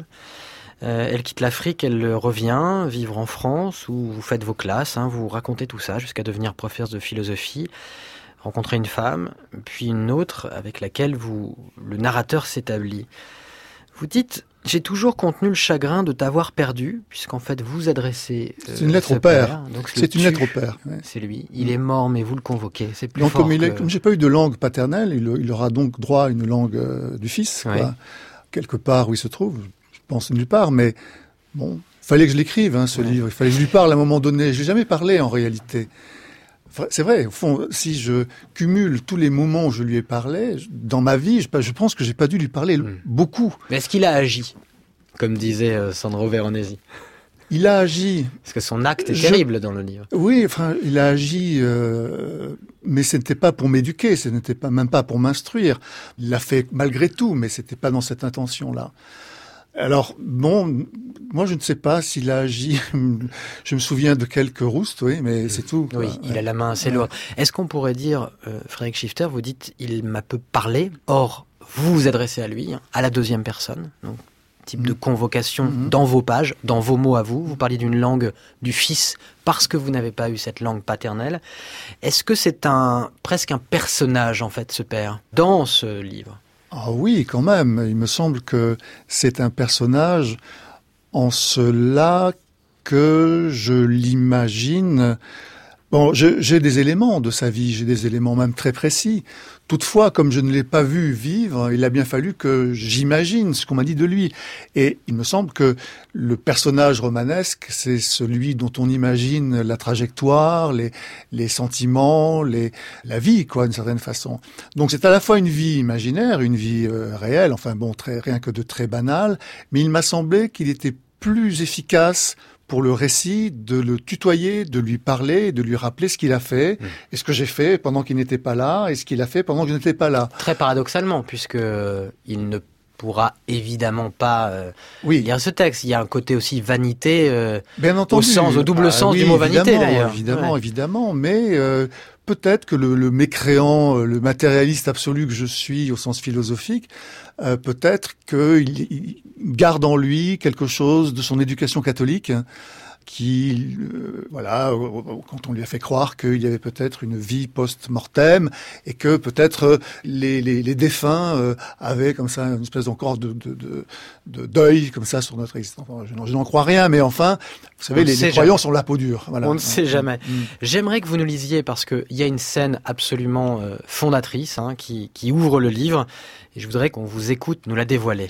[SPEAKER 2] Elle quitte l'Afrique, elle revient vivre en France où vous faites vos classes, hein, vous racontez tout ça jusqu'à devenir professeur de philosophie, rencontrer une femme, puis une autre avec laquelle le narrateur s'établit. Vous dites: j'ai toujours contenu le chagrin de t'avoir perdu, puisqu'en fait vous adressez.
[SPEAKER 4] C'est une lettre
[SPEAKER 2] ce
[SPEAKER 4] au père.
[SPEAKER 2] Donc
[SPEAKER 4] C'est une lettre au père. Ouais.
[SPEAKER 2] C'est lui. Il est mort, mais vous le convoquez. C'est plus
[SPEAKER 4] Donc
[SPEAKER 2] fort.
[SPEAKER 4] comme j'ai pas eu de langue paternelle, il aura donc droit à une langue du fils,
[SPEAKER 2] Oui.
[SPEAKER 4] quoi. Quelque part où il se trouve, je pense nulle part, mais bon, fallait que je l'écrive, hein, ce livre. Il fallait que je lui parle à un moment donné. Je l'ai jamais parlé en réalité. Enfin, c'est vrai, au fond, si je cumule tous les moments où je lui ai parlé dans ma vie, je pense que j'ai pas dû lui parler beaucoup.
[SPEAKER 2] Mais est-ce qu'il a agi, comme disait Sandro Veronesi?
[SPEAKER 4] Il a agi.
[SPEAKER 2] Parce que son acte est terrible dans le livre.
[SPEAKER 4] Oui, enfin, il a agi, mais ce n'était pas pour m'éduquer, ce n'était pas même pas pour m'instruire. Il l'a fait malgré tout, mais c'était pas dans cette intention-là. Alors, bon, moi je ne sais pas s'il a agi. Je me souviens de quelques roustes, oui, mais c'est tout.
[SPEAKER 2] Oui,
[SPEAKER 4] quoi.
[SPEAKER 2] il a la main assez lourde. Est-ce qu'on pourrait dire, Frédéric Schifter, vous dites, il m'a peu parlé, or, vous vous adressez à lui, à la deuxième personne, donc type de convocation dans vos pages, dans vos mots à vous. Vous parliez d'une langue du fils parce que vous n'avez pas eu cette langue paternelle. Est-ce que c'est presque un personnage, en fait, ce père, dans ce livre?
[SPEAKER 4] Ah oui, quand même. Il me semble que c'est un personnage en cela que je l'imagine. Bon, j'ai des éléments de sa vie, j'ai des éléments même très précis. Toutefois, comme je ne l'ai pas vu vivre, il a bien fallu que j'imagine ce qu'on m'a dit de lui. Et il me semble que le personnage romanesque, c'est celui dont on imagine la trajectoire, les sentiments, la vie, quoi, d'une certaine façon. Donc c'est à la fois une vie imaginaire, une vie réelle, enfin bon, rien que de très banal, mais il m'a semblé qu'il était plus efficace pour le récit, de le tutoyer, de lui parler, de lui rappeler ce qu'il a fait, et ce que j'ai fait pendant qu'il n'était pas là, et ce qu'il a fait pendant que je n'étais pas là.
[SPEAKER 2] Très paradoxalement, puisque il ne pourra évidemment pas lire ce texte. Il y a un côté aussi vanité,
[SPEAKER 4] bien entendu,
[SPEAKER 2] au double sens du mot vanité d'ailleurs.
[SPEAKER 4] Évidemment, mais peut-être que le mécréant, le matérialiste absolu que je suis au sens philosophique, peut-être qu'il garde en lui quelque chose de son éducation catholique qui, quand on lui a fait croire qu'il y avait peut-être une vie post-mortem et que peut-être les défunts avaient comme ça une espèce encore de deuil comme ça sur notre existence. Je n'en crois rien, mais enfin, vous savez, les croyants sont la peau dure. Voilà.
[SPEAKER 2] On ne sait jamais. J'aimerais que vous nous lisiez parce qu'il y a une scène absolument fondatrice qui ouvre le livre et je voudrais qu'on vous écoute nous la dévoiler.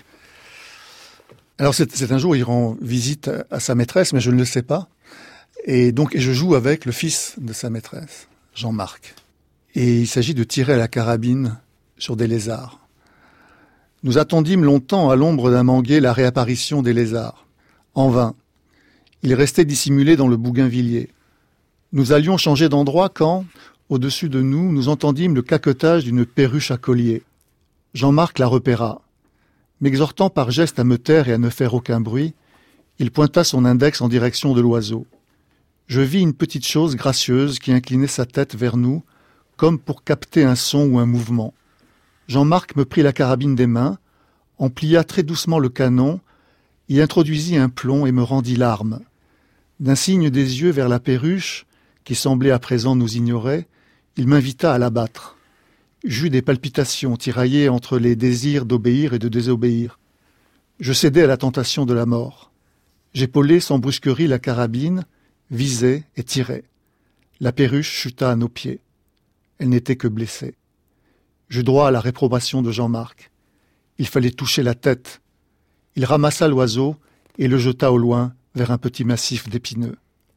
[SPEAKER 4] Alors c'est un jour, il rend visite à sa maîtresse, mais je ne le sais pas. Et je joue avec le fils de sa maîtresse, Jean-Marc. Et il s'agit de tirer à la carabine sur des lézards. Nous attendîmes longtemps à l'ombre d'un manguier la réapparition des lézards. En vain. Il restait dissimulé dans le bougainvillier. Nous allions changer d'endroit quand, au-dessus de nous, nous entendîmes le caquetage d'une perruche à collier. Jean-Marc la repéra. M'exhortant par geste à me taire et à ne faire aucun bruit, il pointa son index en direction de l'oiseau. Je vis une petite chose gracieuse qui inclinait sa tête vers nous, comme pour capter un son ou un mouvement. Jean-Marc me prit la carabine des mains, en plia très doucement le canon, y introduisit un plomb et me rendit l'arme. D'un signe des yeux vers la perruche, qui semblait à présent nous ignorer, il m'invita à l'abattre. J'eus des palpitations tiraillées entre les désirs d'obéir et de désobéir. Je cédai à la tentation de la mort. J'épaulai sans brusquerie la carabine, visai et tirai. La perruche chuta à nos pieds. Elle n'était que blessée. J'eus droit à la réprobation de Jean-Marc. Il fallait toucher la tête. Il ramassa l'oiseau et le jeta au loin vers un petit massif d'épineux.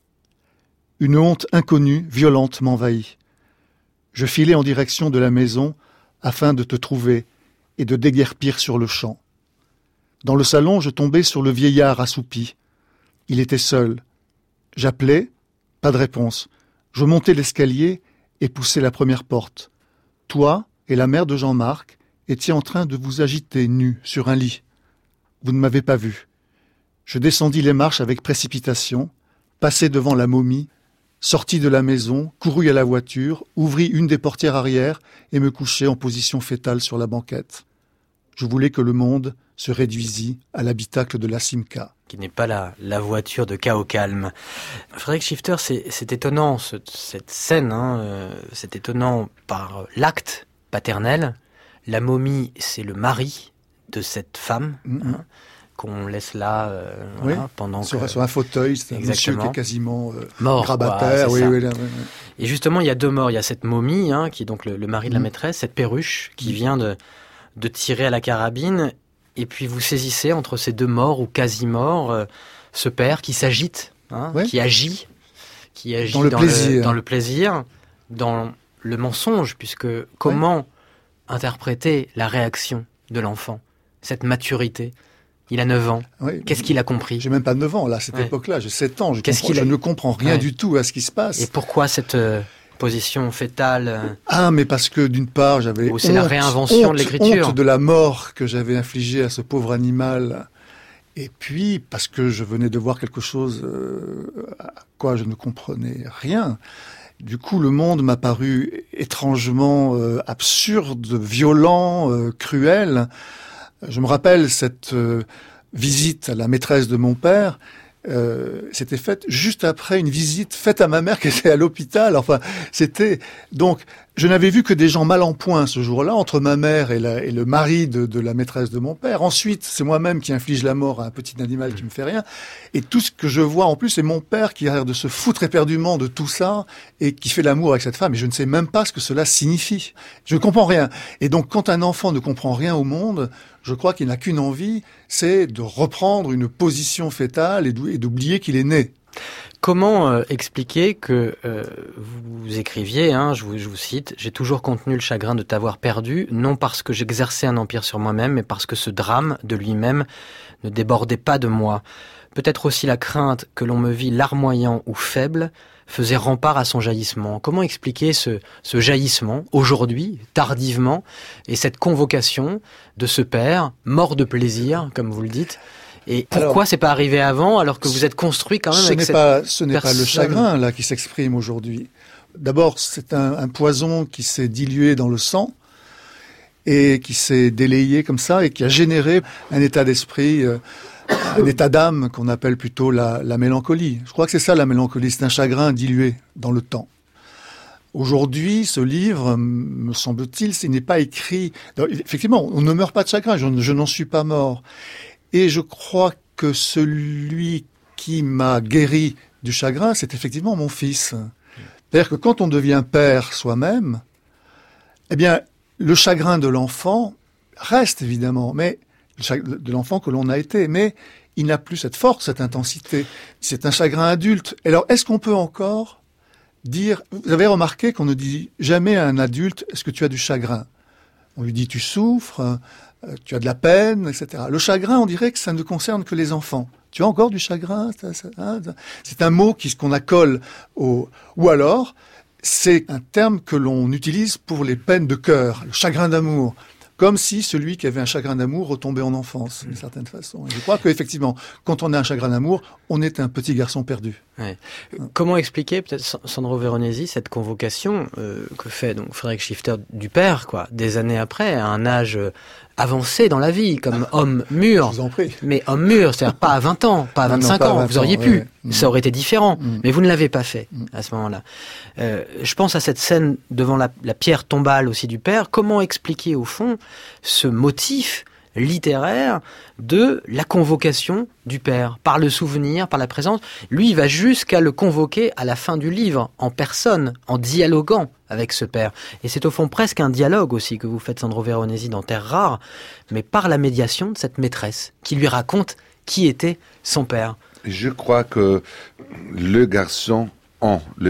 [SPEAKER 4] Une honte inconnue, violente, m'envahit. Je filai en direction de la maison afin de te trouver et de déguerpir sur le champ. Dans le salon, je tombai sur le vieillard assoupi. Il était seul. J'appelai, pas de réponse. Je montai l'escalier et poussai la première porte. Toi et la mère de Jean-Marc étiez en train de vous agiter nus sur un lit. Vous ne m'avez pas vu. Je descendis les marches avec précipitation, passai devant la momie, sortis de la maison, courus à la voiture, ouvris une des portières arrière et me couchai en position fétale sur la banquette. Je voulais que le monde se réduisît à l'habitacle de la Simca.
[SPEAKER 2] Qui n'est pas la voiture de Chaos Calme. Frédéric Schifter, c'est étonnant, cette scène, c'est étonnant par l'acte paternel. La momie, c'est le mari de cette femme, qu'on laisse là pendant
[SPEAKER 4] sur un fauteuil, c'est un monsieur qui est quasiment mort, grabataire.
[SPEAKER 2] Oui. Et justement, il y a deux morts. Il y a cette momie, qui est donc le mari de la maîtresse, cette perruche qui vient de tirer à la carabine. Et puis vous saisissez entre ces deux morts ou quasi-morts ce père qui s'agite, qui agit dans le plaisir, dans le mensonge, puisque comment interpréter la réaction de l'enfant, cette maturité? Il a 9 ans. Oui. Qu'est-ce qu'il a compris?
[SPEAKER 4] J'ai même pas 9 ans, là, à cette époque-là. J'ai 7 ans. Je ne comprends rien du tout à ce qui se passe.
[SPEAKER 2] Et pourquoi cette position fétale?
[SPEAKER 4] Mais parce que, d'une part, j'avais
[SPEAKER 2] c'est la réinvention de l'écriture.
[SPEAKER 4] Honte de la mort que j'avais infligée à ce pauvre animal. Et puis, parce que je venais de voir quelque chose à quoi je ne comprenais rien. Du coup, le monde m'a paru étrangement absurde, violent, cruel. Je me rappelle cette visite à la maîtresse de mon père. C'était faite juste après une visite faite à ma mère qui était à l'hôpital. Enfin, c'était donc je n'avais vu que des gens mal en point ce jour-là entre ma mère et le mari de la maîtresse de mon père. Ensuite, c'est moi-même qui inflige la mort à un petit animal qui me fait rien. Et tout ce que je vois en plus, c'est mon père qui a l'air de se foutre éperdument de tout ça et qui fait l'amour avec cette femme. Et je ne sais même pas ce que cela signifie. Je ne comprends rien. Et donc, quand un enfant ne comprend rien au monde, je crois qu'il n'a qu'une envie, c'est de reprendre une position fétale et d'oublier qu'il est né.
[SPEAKER 2] Comment expliquer que vous écriviez, je vous cite, « J'ai toujours contenu le chagrin de t'avoir perdu, non parce que j'exerçais un empire sur moi-même, mais parce que ce drame de lui-même ne débordait pas de moi. Peut-être aussi la crainte que l'on me vît larmoyant ou faible faisait rempart à son jaillissement. » Comment expliquer ce jaillissement, aujourd'hui, tardivement, et cette convocation de ce père, mort de plaisir, comme vous le dites? Et pourquoi c'est pas arrivé avant, alors que vous êtes construit quand même avec cette personne?
[SPEAKER 4] Ce n'est pas le chagrin là qui s'exprime aujourd'hui. D'abord, c'est un poison qui s'est dilué dans le sang et qui s'est délayé comme ça et qui a généré un état d'esprit, un état d'âme qu'on appelle plutôt la mélancolie. Je crois que c'est ça la mélancolie, c'est un chagrin dilué dans le temps. Aujourd'hui, ce livre, me semble-t-il, il n'est pas écrit... Effectivement, on ne meurt pas de chagrin, je n'en suis pas mort. Et je crois que celui qui m'a guéri du chagrin, c'est effectivement mon fils. C'est-à-dire que quand on devient père soi-même, eh bien, le chagrin de l'enfant reste évidemment, mais de l'enfant que l'on a été, mais il n'a plus cette force, cette intensité. C'est un chagrin adulte. Alors, est-ce qu'on peut encore dire... Vous avez remarqué qu'on ne dit jamais à un adulte « Est-ce que tu as du chagrin ?» On lui dit « Tu souffres ?» tu as de la peine, etc. Le chagrin, on dirait que ça ne concerne que les enfants. Tu as encore du chagrin? C'est un mot qu'on accole au... Ou alors, c'est un terme que l'on utilise pour les peines de cœur, le chagrin d'amour. Comme si celui qui avait un chagrin d'amour retombait en enfance, d'une certaine façon. Et je crois qu'effectivement, quand on a un chagrin d'amour, on est un petit garçon perdu.
[SPEAKER 2] Ouais. Comment expliquer, peut-être Sandro Veronesi, cette convocation que fait donc Frédéric Schifter du père, quoi, des années après, à un âge avancé dans la vie, comme homme mûr.
[SPEAKER 4] Je vous en prie.
[SPEAKER 2] Mais homme mûr, c'est-à-dire pas à 20 ans, pas à 25 ans, vous auriez pu.
[SPEAKER 4] Ouais.
[SPEAKER 2] Ça aurait été différent, mais vous ne l'avez pas fait à ce moment-là. Je pense à cette scène devant la pierre tombale aussi du père. Comment expliquer au fond ce motif littéraire de la convocation du père, par le souvenir, par la présence. Lui, il va jusqu'à le convoquer à la fin du livre, en personne, en dialoguant avec ce père. Et c'est au fond presque un dialogue aussi que vous faites, Sandro Veronesi, dans Terre rare, mais par la médiation de cette maîtresse, qui lui raconte qui était son père.
[SPEAKER 3] Je crois que le garçon a le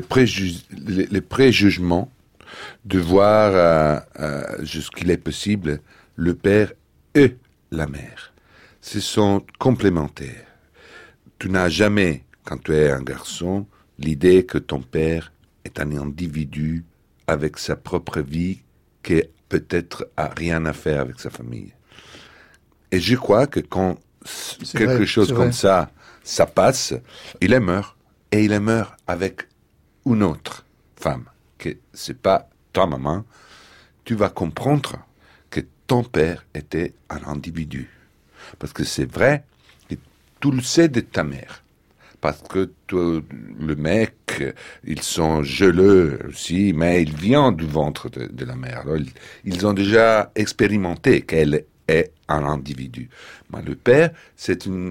[SPEAKER 3] préjugement de voir jusqu'il est possible le père et la mère. Ce sont complémentaires. Tu n'as jamais, quand tu es un garçon, l'idée que ton père est un individu avec sa propre vie qui peut-être a rien à faire avec sa famille. Et je crois que quand quelque chose comme ça passe, il est mort. Et il est mort avec une autre femme, que c'est pas ta maman. Tu vas comprendre que ton père était un individu. Parce que c'est vrai, que tu le sais de ta mère. Parce que le mec, ils sont geleux aussi, mais il vient du ventre de la mère. Alors, ils ont déjà expérimenté qu'elle est un individu. Mais le père, c'est une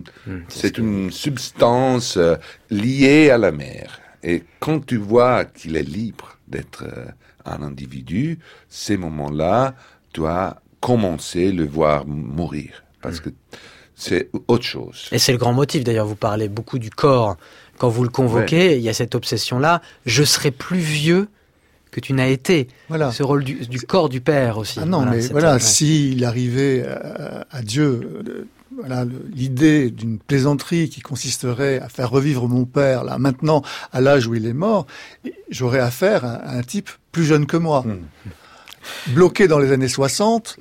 [SPEAKER 3] substance liée à la mère. Et quand tu vois qu'il est libre d'être un individu, ces moments-là, tu dois commencer à le voir mourir. Parce que c'est autre chose.
[SPEAKER 2] Et c'est le grand motif, d'ailleurs, vous parlez beaucoup du corps. Quand vous le convoquez, il y a cette obsession-là, je serai plus vieux que tu n'as été. Voilà. Ce rôle du corps du père aussi.
[SPEAKER 4] Ah non, mais voilà, s'il arrivait à Dieu, l'idée d'une plaisanterie qui consisterait à faire revivre mon père, là, maintenant, à l'âge où il est mort, j'aurais affaire à un type plus jeune que moi. Bloqué dans les années 60,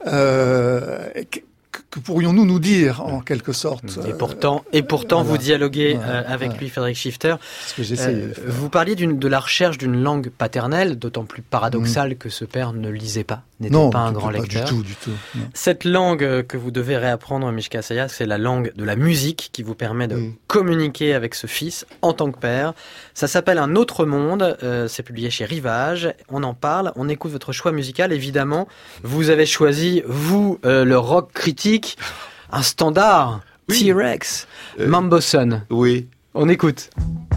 [SPEAKER 4] que pourrions-nous nous dire, en quelque sorte.
[SPEAKER 2] Et pourtant vous dialoguez avec lui, Frédéric Schifter.
[SPEAKER 4] C'est ce que j'essaye de faire.
[SPEAKER 2] Vous parliez de la recherche d'une langue paternelle, d'autant plus paradoxale que ce père ne lisait pas, n'était pas un grand lecteur.
[SPEAKER 4] Non, du tout. Non.
[SPEAKER 2] Cette langue que vous devez réapprendre, Mishka Assayas, c'est la langue de la musique qui vous permet de communiquer avec ce fils en tant que père. Ça s'appelle Un autre monde, c'est publié chez Rivage. On en parle, on écoute votre choix musical. Évidemment, vous avez choisi, vous, le rock critique, un standard, T-Rex, Mambo Son.
[SPEAKER 5] Oui.
[SPEAKER 2] On écoute.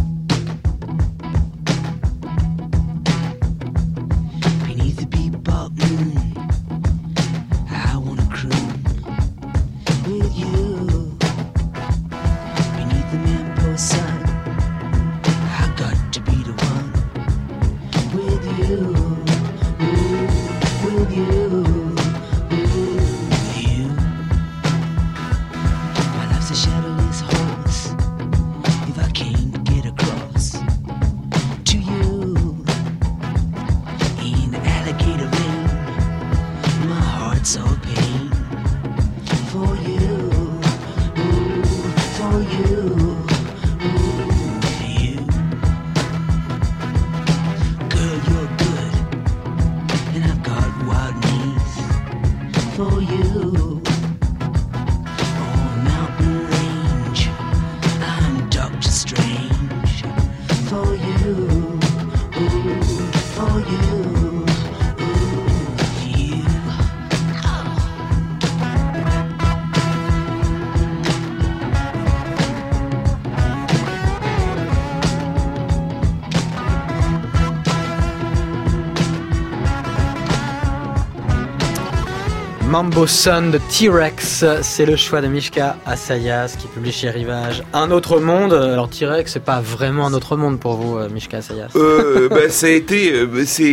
[SPEAKER 2] Mambo Son de T-Rex, c'est le choix de Mishka Assayas qui publie chez Rivage. Un autre monde. Alors T-Rex, c'est pas vraiment un autre monde pour vous, Mishka Assayas.
[SPEAKER 5] Ça a été,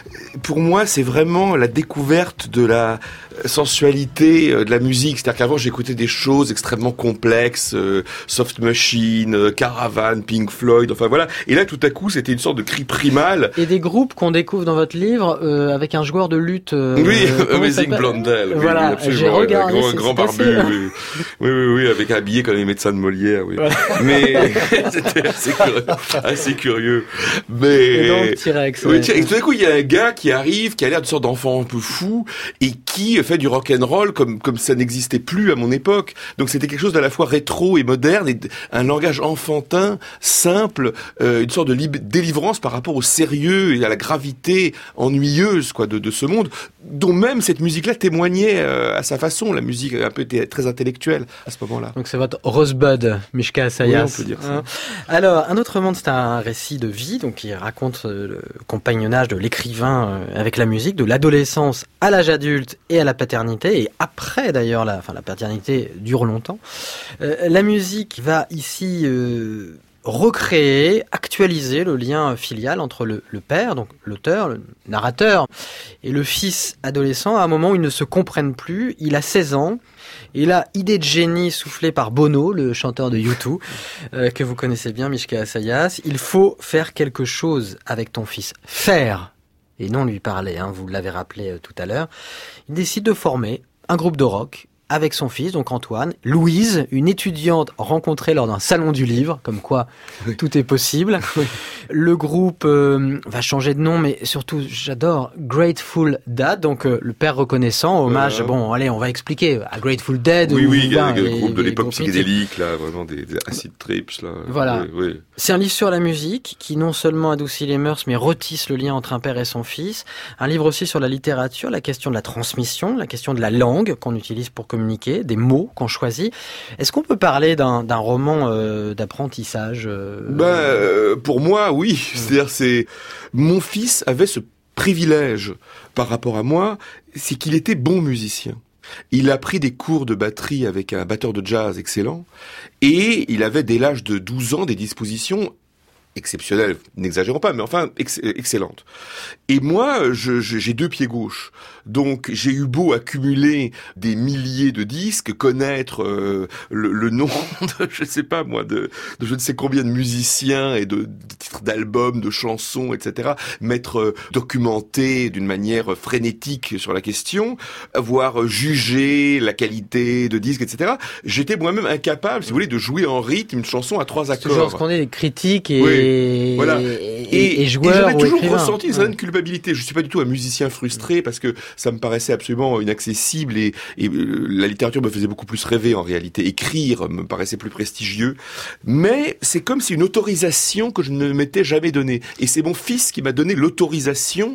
[SPEAKER 5] pour moi, c'est vraiment la découverte de la sensualité de la musique. C'est-à-dire qu'avant, j'écoutais des choses extrêmement complexes, Soft Machine, Caravan, Pink Floyd, enfin voilà. Et là, tout à coup, c'était une sorte de cri primal.
[SPEAKER 2] Et des groupes qu'on découvre dans votre livre avec un joueur de lutte.
[SPEAKER 5] Oui, Amazing Blondel.
[SPEAKER 2] Voilà,
[SPEAKER 5] oui,
[SPEAKER 2] j'ai regardé.
[SPEAKER 5] Un grand barbu, oui, avec habillé comme les médecins de Molière. Oui. Voilà. Mais c'était assez curieux. Mais
[SPEAKER 2] et donc, T-Rex.
[SPEAKER 5] Oui, et tout à coup, il y a un gars qui arrive, qui a l'air de sorte d'enfant un peu fou, et qui fait du rock'n'roll comme ça n'existait plus à mon époque. Donc c'était quelque chose d'à la fois rétro et moderne, et un langage enfantin, simple, une sorte de délivrance par rapport au sérieux et à la gravité ennuyeuse de ce monde, dont même cette musique-là témoignait à sa façon. La musique un peu était très intellectuelle à ce moment-là.
[SPEAKER 2] Donc c'est votre Rosebud, Mishka Assayas.
[SPEAKER 5] Oui, on peut dire ça.
[SPEAKER 2] Alors, Un autre monde, c'est un récit de vie, donc qui raconte le compagnonnage de l'écrivain avec la musique, de l'adolescence à l'âge adulte et à la paternité, et après d'ailleurs, la paternité dure longtemps. La musique va ici recréer, actualiser le lien filial entre le père, donc l'auteur, le narrateur, et le fils adolescent à un moment où ils ne se comprennent plus. Il a 16 ans. Et là, idée de génie soufflée par Bono, le chanteur de U2, que vous connaissez bien, Mishka Assayas. Il faut faire quelque chose avec ton fils. Faire, et non lui parler, vous l'avez rappelé tout à l'heure. Il décide de former un groupe de rock avec son fils, donc Antoine. Louise, une étudiante rencontrée lors d'un salon du livre, comme quoi tout est possible. Le groupe va changer de nom, mais surtout, j'adore Grateful Dad, donc le père reconnaissant, hommage, bon, allez, on va expliquer, à Grateful Dead.
[SPEAKER 5] Oui, le groupe de l'époque psychédélique, là, vraiment des acid trips, là.
[SPEAKER 2] Voilà. Oui. C'est un livre sur la musique, qui non seulement adoucit les mœurs, mais retisse le lien entre un père et son fils. Un livre aussi sur la littérature, la question de la transmission, la question de la langue qu'on utilise pour communiquer, des mots qu'on choisit. Est-ce qu'on peut parler d'un roman d'apprentissage
[SPEAKER 5] pour moi, oui. C'est-à-dire, mon fils avait ce privilège par rapport à moi, c'est qu'il était bon musicien. Il a pris des cours de batterie avec un batteur de jazz excellent, et il avait dès l'âge de 12 ans des dispositions exceptionnelles, n'exagérons pas, mais enfin excellentes. Et moi, j'ai 2 pieds gauches. Donc j'ai eu beau accumuler des milliers de disques, connaître le nom de je sais pas moi de je ne sais combien de musiciens et de titres d'albums, de chansons, etc. M'être documenté d'une manière frénétique sur la question, avoir jugé la qualité de disques, etc. J'étais moi-même incapable, si vous voulez, de jouer en rythme une chanson à 3 accords.
[SPEAKER 2] Toujours ce qu'on est les critiques et
[SPEAKER 5] voilà.
[SPEAKER 2] Et joueurs.
[SPEAKER 5] Et j'avais toujours
[SPEAKER 2] écrivains.
[SPEAKER 5] ressenti une certaine culpabilité. Je suis pas du tout un musicien frustré parce que ça me paraissait absolument inaccessible et la littérature me faisait beaucoup plus rêver en réalité. Écrire me paraissait plus prestigieux. Mais c'est comme si une autorisation que je ne m'étais jamais donnée. Et c'est mon fils qui m'a donné l'autorisation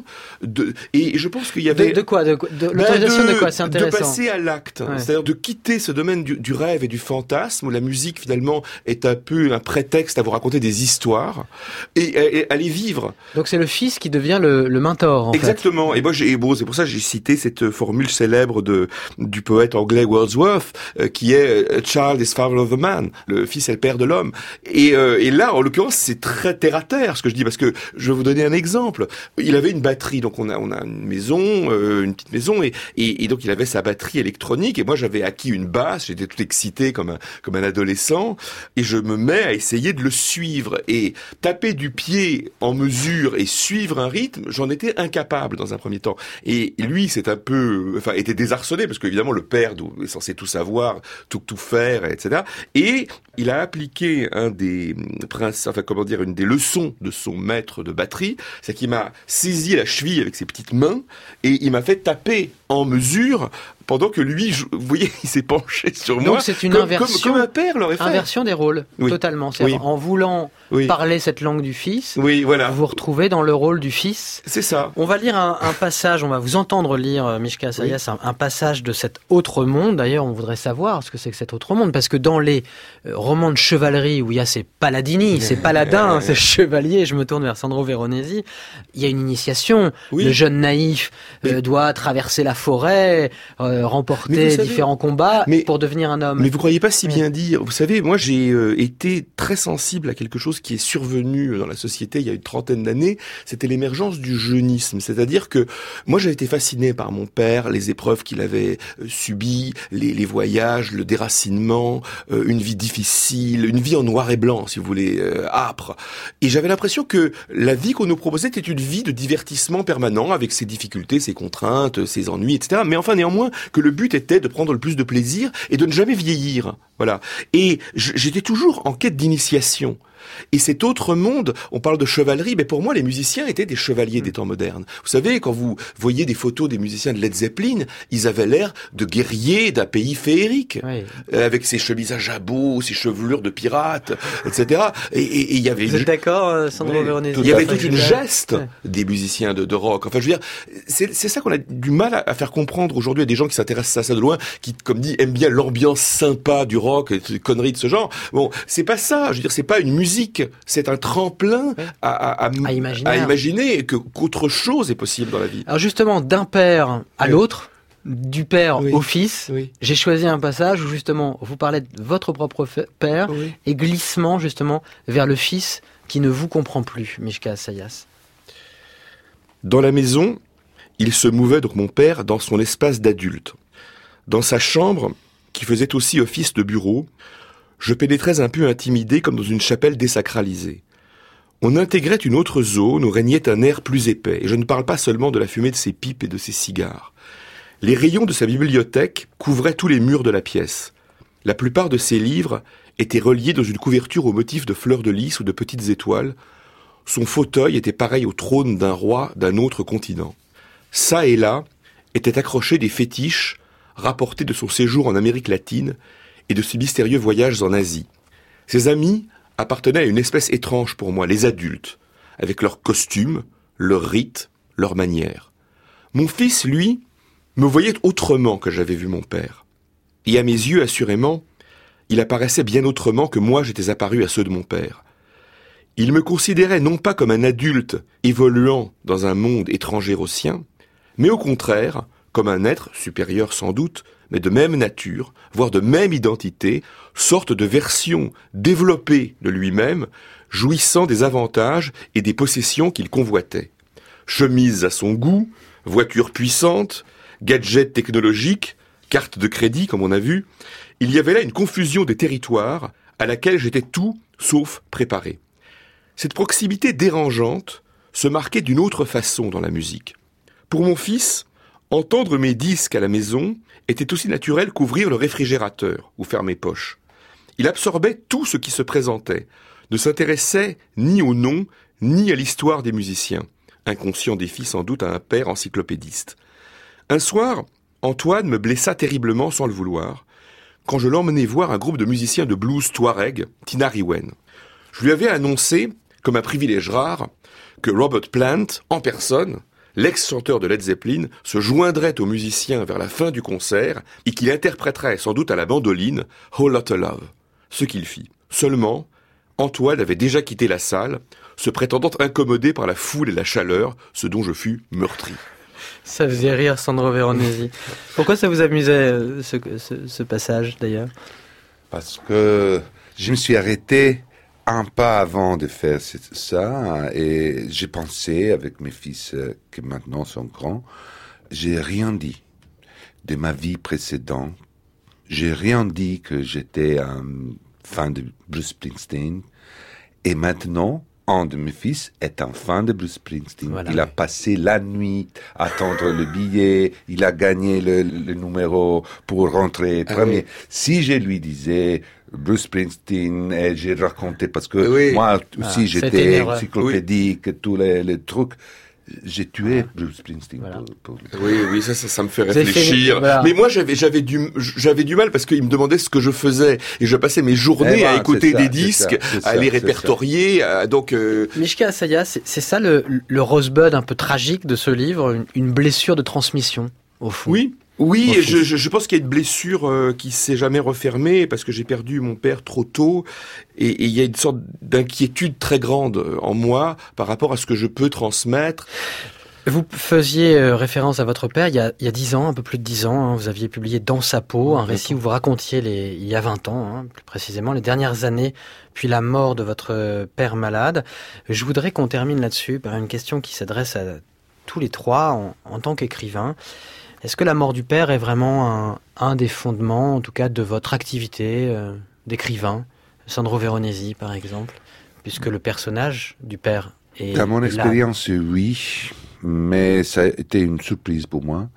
[SPEAKER 5] et je pense qu'il y avait...
[SPEAKER 2] De quoi l'autorisation de quoi? C'est intéressant.
[SPEAKER 5] De passer à l'acte. Ouais. C'est-à-dire de quitter ce domaine du rêve et du fantasme où la musique finalement est un peu un prétexte à vous raconter des histoires et aller vivre.
[SPEAKER 2] Donc c'est le fils qui devient le mentor, en
[SPEAKER 5] Exactement.
[SPEAKER 2] fait.
[SPEAKER 5] Et moi, c'est pour ça que j'ai cité cette formule célèbre du poète anglais Wordsworth, qui est A child is father of the man. Le fils est le père de l'homme. Et là, en l'occurrence, c'est très terre à terre ce que je dis, parce que je vais vous donner un exemple. Il avait une batterie, donc on a une maison, une petite maison, et donc il avait sa batterie électronique. Et moi, j'avais acquis une basse. J'étais tout excité comme un adolescent, et je me mets à essayer de le suivre et taper du pied en mesure et suivre un rythme. J'en étais incapable dans un premier temps. Et lui, était désarçonné parce qu'évidemment le père est censé tout savoir, tout faire, etc. Et il a appliqué une des leçons de son maître de batterie, c'est qu'il m'a saisi la cheville avec ses petites mains et il m'a fait taper en mesure pendant que lui, vous voyez, il s'est penché sur moi.
[SPEAKER 2] Donc c'est une inversion,
[SPEAKER 5] comme un père l'aurait fait.
[SPEAKER 2] Inversion des rôles, totalement. C'est en voulant parler cette langue du fils, vous vous retrouvez dans le rôle du fils.
[SPEAKER 5] C'est ça.
[SPEAKER 2] On va lire un passage, on va vous entendre lire, Mishka Assayas, un passage de cet autre monde. D'ailleurs, on voudrait savoir ce que c'est que cet autre monde, parce que dans les romans de chevalerie où il y a ces paladini, ces paladins, ces chevaliers, je me tourne vers Sandro Veronesi, il y a une initiation. Le jeune naïf doit traverser la forêt, remporter différents combats pour devenir un homme.
[SPEAKER 5] Mais vous croyez pas si bien dire. Vous savez, moi j'ai été très sensible à quelque chose qui est survenu dans la société il y a une trentaine d'années, c'était l'émergence du jeunisme. C'est-à-dire que moi, j'avais été fasciné par mon père, les épreuves qu'il avait subies, les voyages, le déracinement, une vie difficile, une vie en noir et blanc, si vous voulez, âpre. Et j'avais l'impression que la vie qu'on nous proposait était une vie de divertissement permanent, avec ses difficultés, ses contraintes, ses ennuis, etc. Mais enfin, néanmoins, que le but était de prendre le plus de plaisir et de ne jamais vieillir. Voilà. Et j'étais toujours en quête d'initiation. Et cet autre monde, on parle de chevalerie, mais pour moi, les musiciens étaient des chevaliers des temps modernes. Vous savez, quand vous voyez des photos des musiciens de Led Zeppelin, ils avaient l'air de guerriers d'un pays féerique, oui. Avec ses chemises à jabot, ses chevelures de pirates, etc. Et il y avait...
[SPEAKER 2] Vous êtes d'accord, Sandro Veronesi?
[SPEAKER 5] Il y avait toute une geste des musiciens de rock. Enfin, je veux dire, c'est ça qu'on a du mal à faire comprendre aujourd'hui à des gens qui s'intéressent à ça de loin, qui, comme dit, aiment bien l'ambiance sympa du rock, et des conneries de ce genre. Bon, c'est pas ça. Je veux dire, c'est pas une musique. C'est un tremplin à imaginer qu'autre chose est possible dans la vie.
[SPEAKER 2] Alors justement, d'un père à l'autre, du père au fils, j'ai choisi un passage où justement vous parlez de votre propre père et glissement justement vers le fils qui ne vous comprend plus, Mishka Assayas.
[SPEAKER 5] Dans la maison, il se mouvait donc mon père dans son espace d'adulte. Dans sa chambre, qui faisait aussi office de bureau, je pénétrais un peu intimidé comme dans une chapelle désacralisée. On intégrait une autre zone où régnait un air plus épais, et je ne parle pas seulement de la fumée de ses pipes et de ses cigares. Les rayons de sa bibliothèque couvraient tous les murs de la pièce. La plupart de ses livres étaient reliés dans une couverture au motif de fleurs de lys ou de petites étoiles. Son fauteuil était pareil au trône d'un roi d'un autre continent. Ça et là étaient accrochés des fétiches rapportés de son séjour en Amérique latine et de ses mystérieux voyages en Asie. Ses amis appartenaient à une espèce étrange pour moi, les adultes, avec leurs costumes, leurs rites, leurs manières. Mon fils, lui, me voyait autrement que j'avais vu mon père. Et à mes yeux, assurément, il apparaissait bien autrement que moi j'étais apparu à ceux de mon père. Il me considérait non pas comme un adulte évoluant dans un monde étranger au sien, mais au contraire, comme un être, supérieur sans doute, mais de même nature, voire de même identité, sorte de version développée de lui-même, jouissant des avantages et des possessions qu'il convoitait. Chemise à son goût, voiture puissante, gadgets technologiques, carte de crédit, comme on a vu, il y avait là une confusion des territoires à laquelle j'étais tout sauf préparé. Cette proximité dérangeante se marquait d'une autre façon dans la musique. Pour mon fils, entendre mes disques à la maison était aussi naturel qu'ouvrir le réfrigérateur ou faire mes poches. Il absorbait tout ce qui se présentait, ne s'intéressait ni au nom, ni à l'histoire des musiciens, inconscient défi sans doute à un père encyclopédiste. Un soir, Antoine me blessa terriblement sans le vouloir, quand je l'emmenai voir un groupe de musiciens de blues touareg, Tinariwen. Je lui avais annoncé, comme un privilège rare, que Robert Plant, en personne, l'ex-chanteur de Led Zeppelin, se joindrait aux musiciens vers la fin du concert et qu'il interpréterait sans doute à la mandoline « Whole Lotta Love », ce qu'il fit. Seulement, Antoine avait déjà quitté la salle, se prétendant incommodé par la foule et la chaleur, ce dont je fus meurtri.
[SPEAKER 2] Ça faisait rire Sandro Veronesi. Pourquoi ça vous amusait ce passage d'ailleurs?
[SPEAKER 3] Parce que je me suis arrêté un pas avant de faire ça, et j'ai pensé avec mes fils qui maintenant sont grands, j'ai rien dit de ma vie précédente. J'ai rien dit que j'étais un fan de Bruce Springsteen. Et maintenant, un de mes fils est un fan de Bruce Springsteen. Voilà, il a passé la nuit à attendre le billet, il a gagné le numéro pour rentrer premier. Oui. Si je lui disais Bruce Springsteen, et j'ai raconté, parce que moi aussi j'étais encyclopédique, tous les trucs, j'ai tué Bruce Springsteen. Voilà.
[SPEAKER 5] Oui, ça me fait réfléchir. Mais moi, j'avais du mal parce qu'il me demandait ce que je faisais et je passais mes journées à écouter des disques, à les répertorier. Donc,
[SPEAKER 2] Mishka Assayas, c'est ça le rosebud un peu tragique de ce livre, une blessure de transmission au fond.
[SPEAKER 5] Oui, et je pense qu'il y a une blessure qui s'est jamais refermée parce que j'ai perdu mon père trop tôt et il y a une sorte d'inquiétude très grande en moi par rapport à ce que je peux transmettre.
[SPEAKER 2] Vous faisiez référence à votre père il y a 10 ans, un peu plus de 10 ans. Vous aviez publié Dans sa peau, un récit où vous racontiez il y a 20 ans, plus précisément, les dernières années, puis la mort de votre père malade. Je voudrais qu'on termine là-dessus par une question qui s'adresse à tous les trois en tant qu'écrivain. Est-ce que la mort du père est vraiment un des fondements, en tout cas, de votre activité d'écrivain ? Sandro Veronesi, par exemple, puisque le personnage du père est
[SPEAKER 3] dans mon
[SPEAKER 2] là.
[SPEAKER 3] expérience, oui. Mais ça a été une surprise pour moi.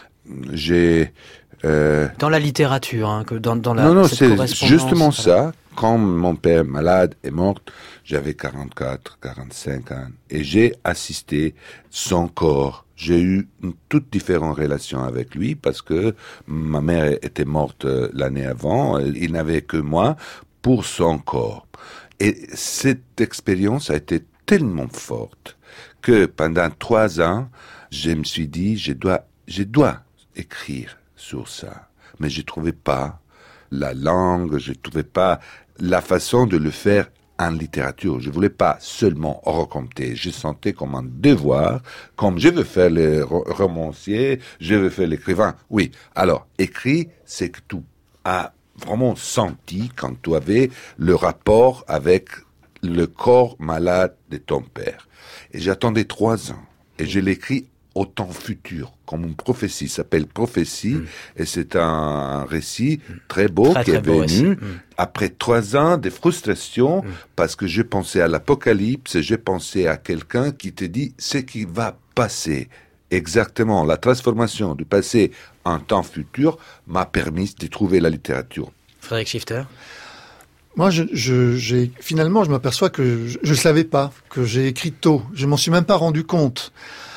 [SPEAKER 2] Dans la littérature, dans la
[SPEAKER 3] Non,
[SPEAKER 2] cette
[SPEAKER 3] c'est
[SPEAKER 2] correspondance,
[SPEAKER 3] justement
[SPEAKER 2] voilà.
[SPEAKER 3] ça. Quand mon père malade est mort, j'avais 44, 45 ans. Et j'ai assisté son corps. J'ai eu une toute différente relation avec lui parce que ma mère était morte l'année avant. Il n'avait que moi pour son corps. Et cette expérience a été tellement forte que pendant 3 ans, je me suis dit, je dois écrire sur ça. Mais je trouvais pas la langue, je trouvais pas la façon de le faire en littérature. Je voulais pas seulement raconter. Je sentais comme un devoir, comme je veux faire le romancier, je veux faire l'écrivain. Oui. Alors, écrit, c'est que tu as vraiment senti quand tu avais le rapport avec le corps malade de ton père. Et j'attendais 3 ans. Et je l'écris au temps futur, comme une prophétie. Ça s'appelle Prophétie. Et c'est un récit très beau qui est venu après 3 ans de frustration parce que je pensais à l'apocalypse, je pensais à quelqu'un qui te dit ce qui va passer. Exactement. La transformation du passé en temps futur m'a permis de trouver la littérature.
[SPEAKER 2] Frédéric Schifter.
[SPEAKER 4] Moi, finalement, je m'aperçois que je ne savais pas, que j'ai écrit tôt. Je m'en suis même pas rendu compte.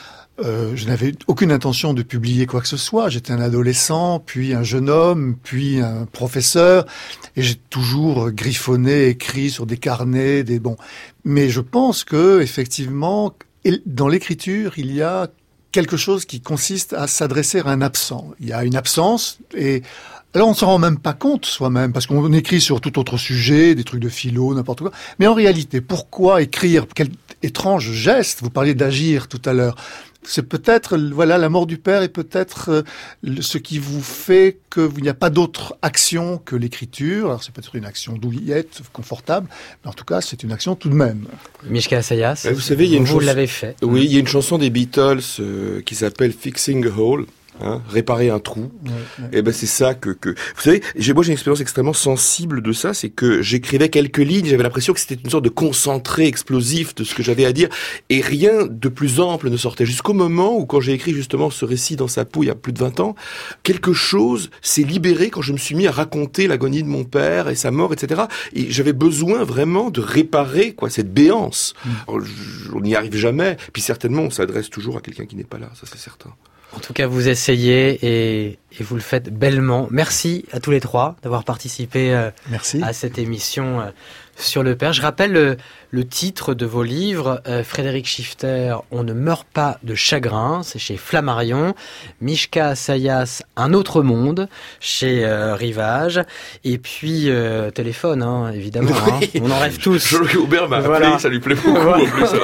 [SPEAKER 4] Je n'avais aucune intention de publier quoi que ce soit. J'étais un adolescent, puis un jeune homme, puis un professeur, et j'ai toujours griffonné, écrit sur des carnets, Mais je pense que, effectivement, dans l'écriture, il y a quelque chose qui consiste à s'adresser à un absent. Il y a une absence, et alors on ne s'en rend même pas compte soi-même, parce qu'on écrit sur tout autre sujet, des trucs de philo, n'importe quoi. Mais en réalité, pourquoi écrire ? Quel étrange geste. Vous parliez d'agir tout à l'heure. C'est peut-être, la mort du père est peut-être ce qui vous fait qu'il n'y a pas d'autre action que l'écriture. Alors c'est peut-être une action douillette, confortable, mais en tout cas c'est une action tout de même.
[SPEAKER 2] Mishka Assayas,
[SPEAKER 5] vous savez, il y a
[SPEAKER 2] vous l'avez fait.
[SPEAKER 5] Oui, il y a une chanson des Beatles qui s'appelle Fixing a Hole. Réparer un trou. Et ben c'est ça que vous savez, moi j'ai une expérience extrêmement sensible de ça, c'est que j'écrivais quelques lignes, j'avais l'impression que c'était une sorte de concentré explosif de ce que j'avais à dire, et rien de plus ample ne sortait, jusqu'au moment où, quand j'ai écrit justement ce récit Dans sa peau il y a plus de 20 ans, quelque chose s'est libéré quand je me suis mis à raconter l'agonie de mon père et sa mort, etc. Et j'avais besoin vraiment de réparer cette béance. Alors, on n'y arrive jamais, puis certainement on s'adresse toujours à quelqu'un qui n'est pas là, ça c'est certain.
[SPEAKER 2] En tout cas, vous essayez et vous le faites bellement. Merci à tous les trois d'avoir participé à cette émission sur le père. Je rappelle le titre de vos livres. Frédéric Schifter, On ne meurt pas de chagrin, c'est chez Flammarion. Mishka Assayas, Un autre monde, chez Rivage. Et puis Téléphone, évidemment.
[SPEAKER 5] Oui.
[SPEAKER 2] On en rêve tous.
[SPEAKER 5] Jean-Luc Aubert m'a appelé, ça lui plaît beaucoup. En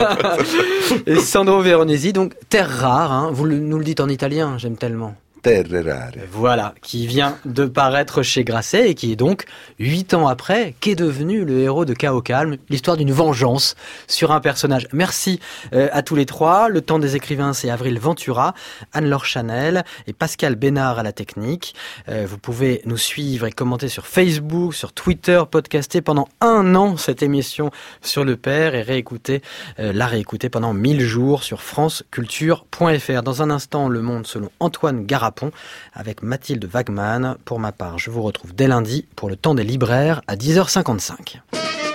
[SPEAKER 5] plus.
[SPEAKER 2] Et Sandro Veronesi, donc Terre rare, vous nous le dites en italien, j'aime tellement.
[SPEAKER 3] Terre rare.
[SPEAKER 2] Voilà, qui vient de paraître chez Grasset et qui est donc, 8 ans après, qu'est devenu le héros de Chaos Calme, l'histoire d'une vengeance sur un personnage. Merci à tous les trois. Le temps des écrivains, c'est Avril Ventura, Anne-Laure Chanel et Pascal Bénard à la technique. Vous pouvez nous suivre et commenter sur Facebook, sur Twitter, podcaster pendant 1 an cette émission sur le père et la réécouter pendant 1000 jours sur franceculture.fr. Dans un instant, Le Monde selon Antoine Garapon avec Mathilde Wagman. Pour ma part, je vous retrouve dès lundi pour le temps des libraires à 10h55.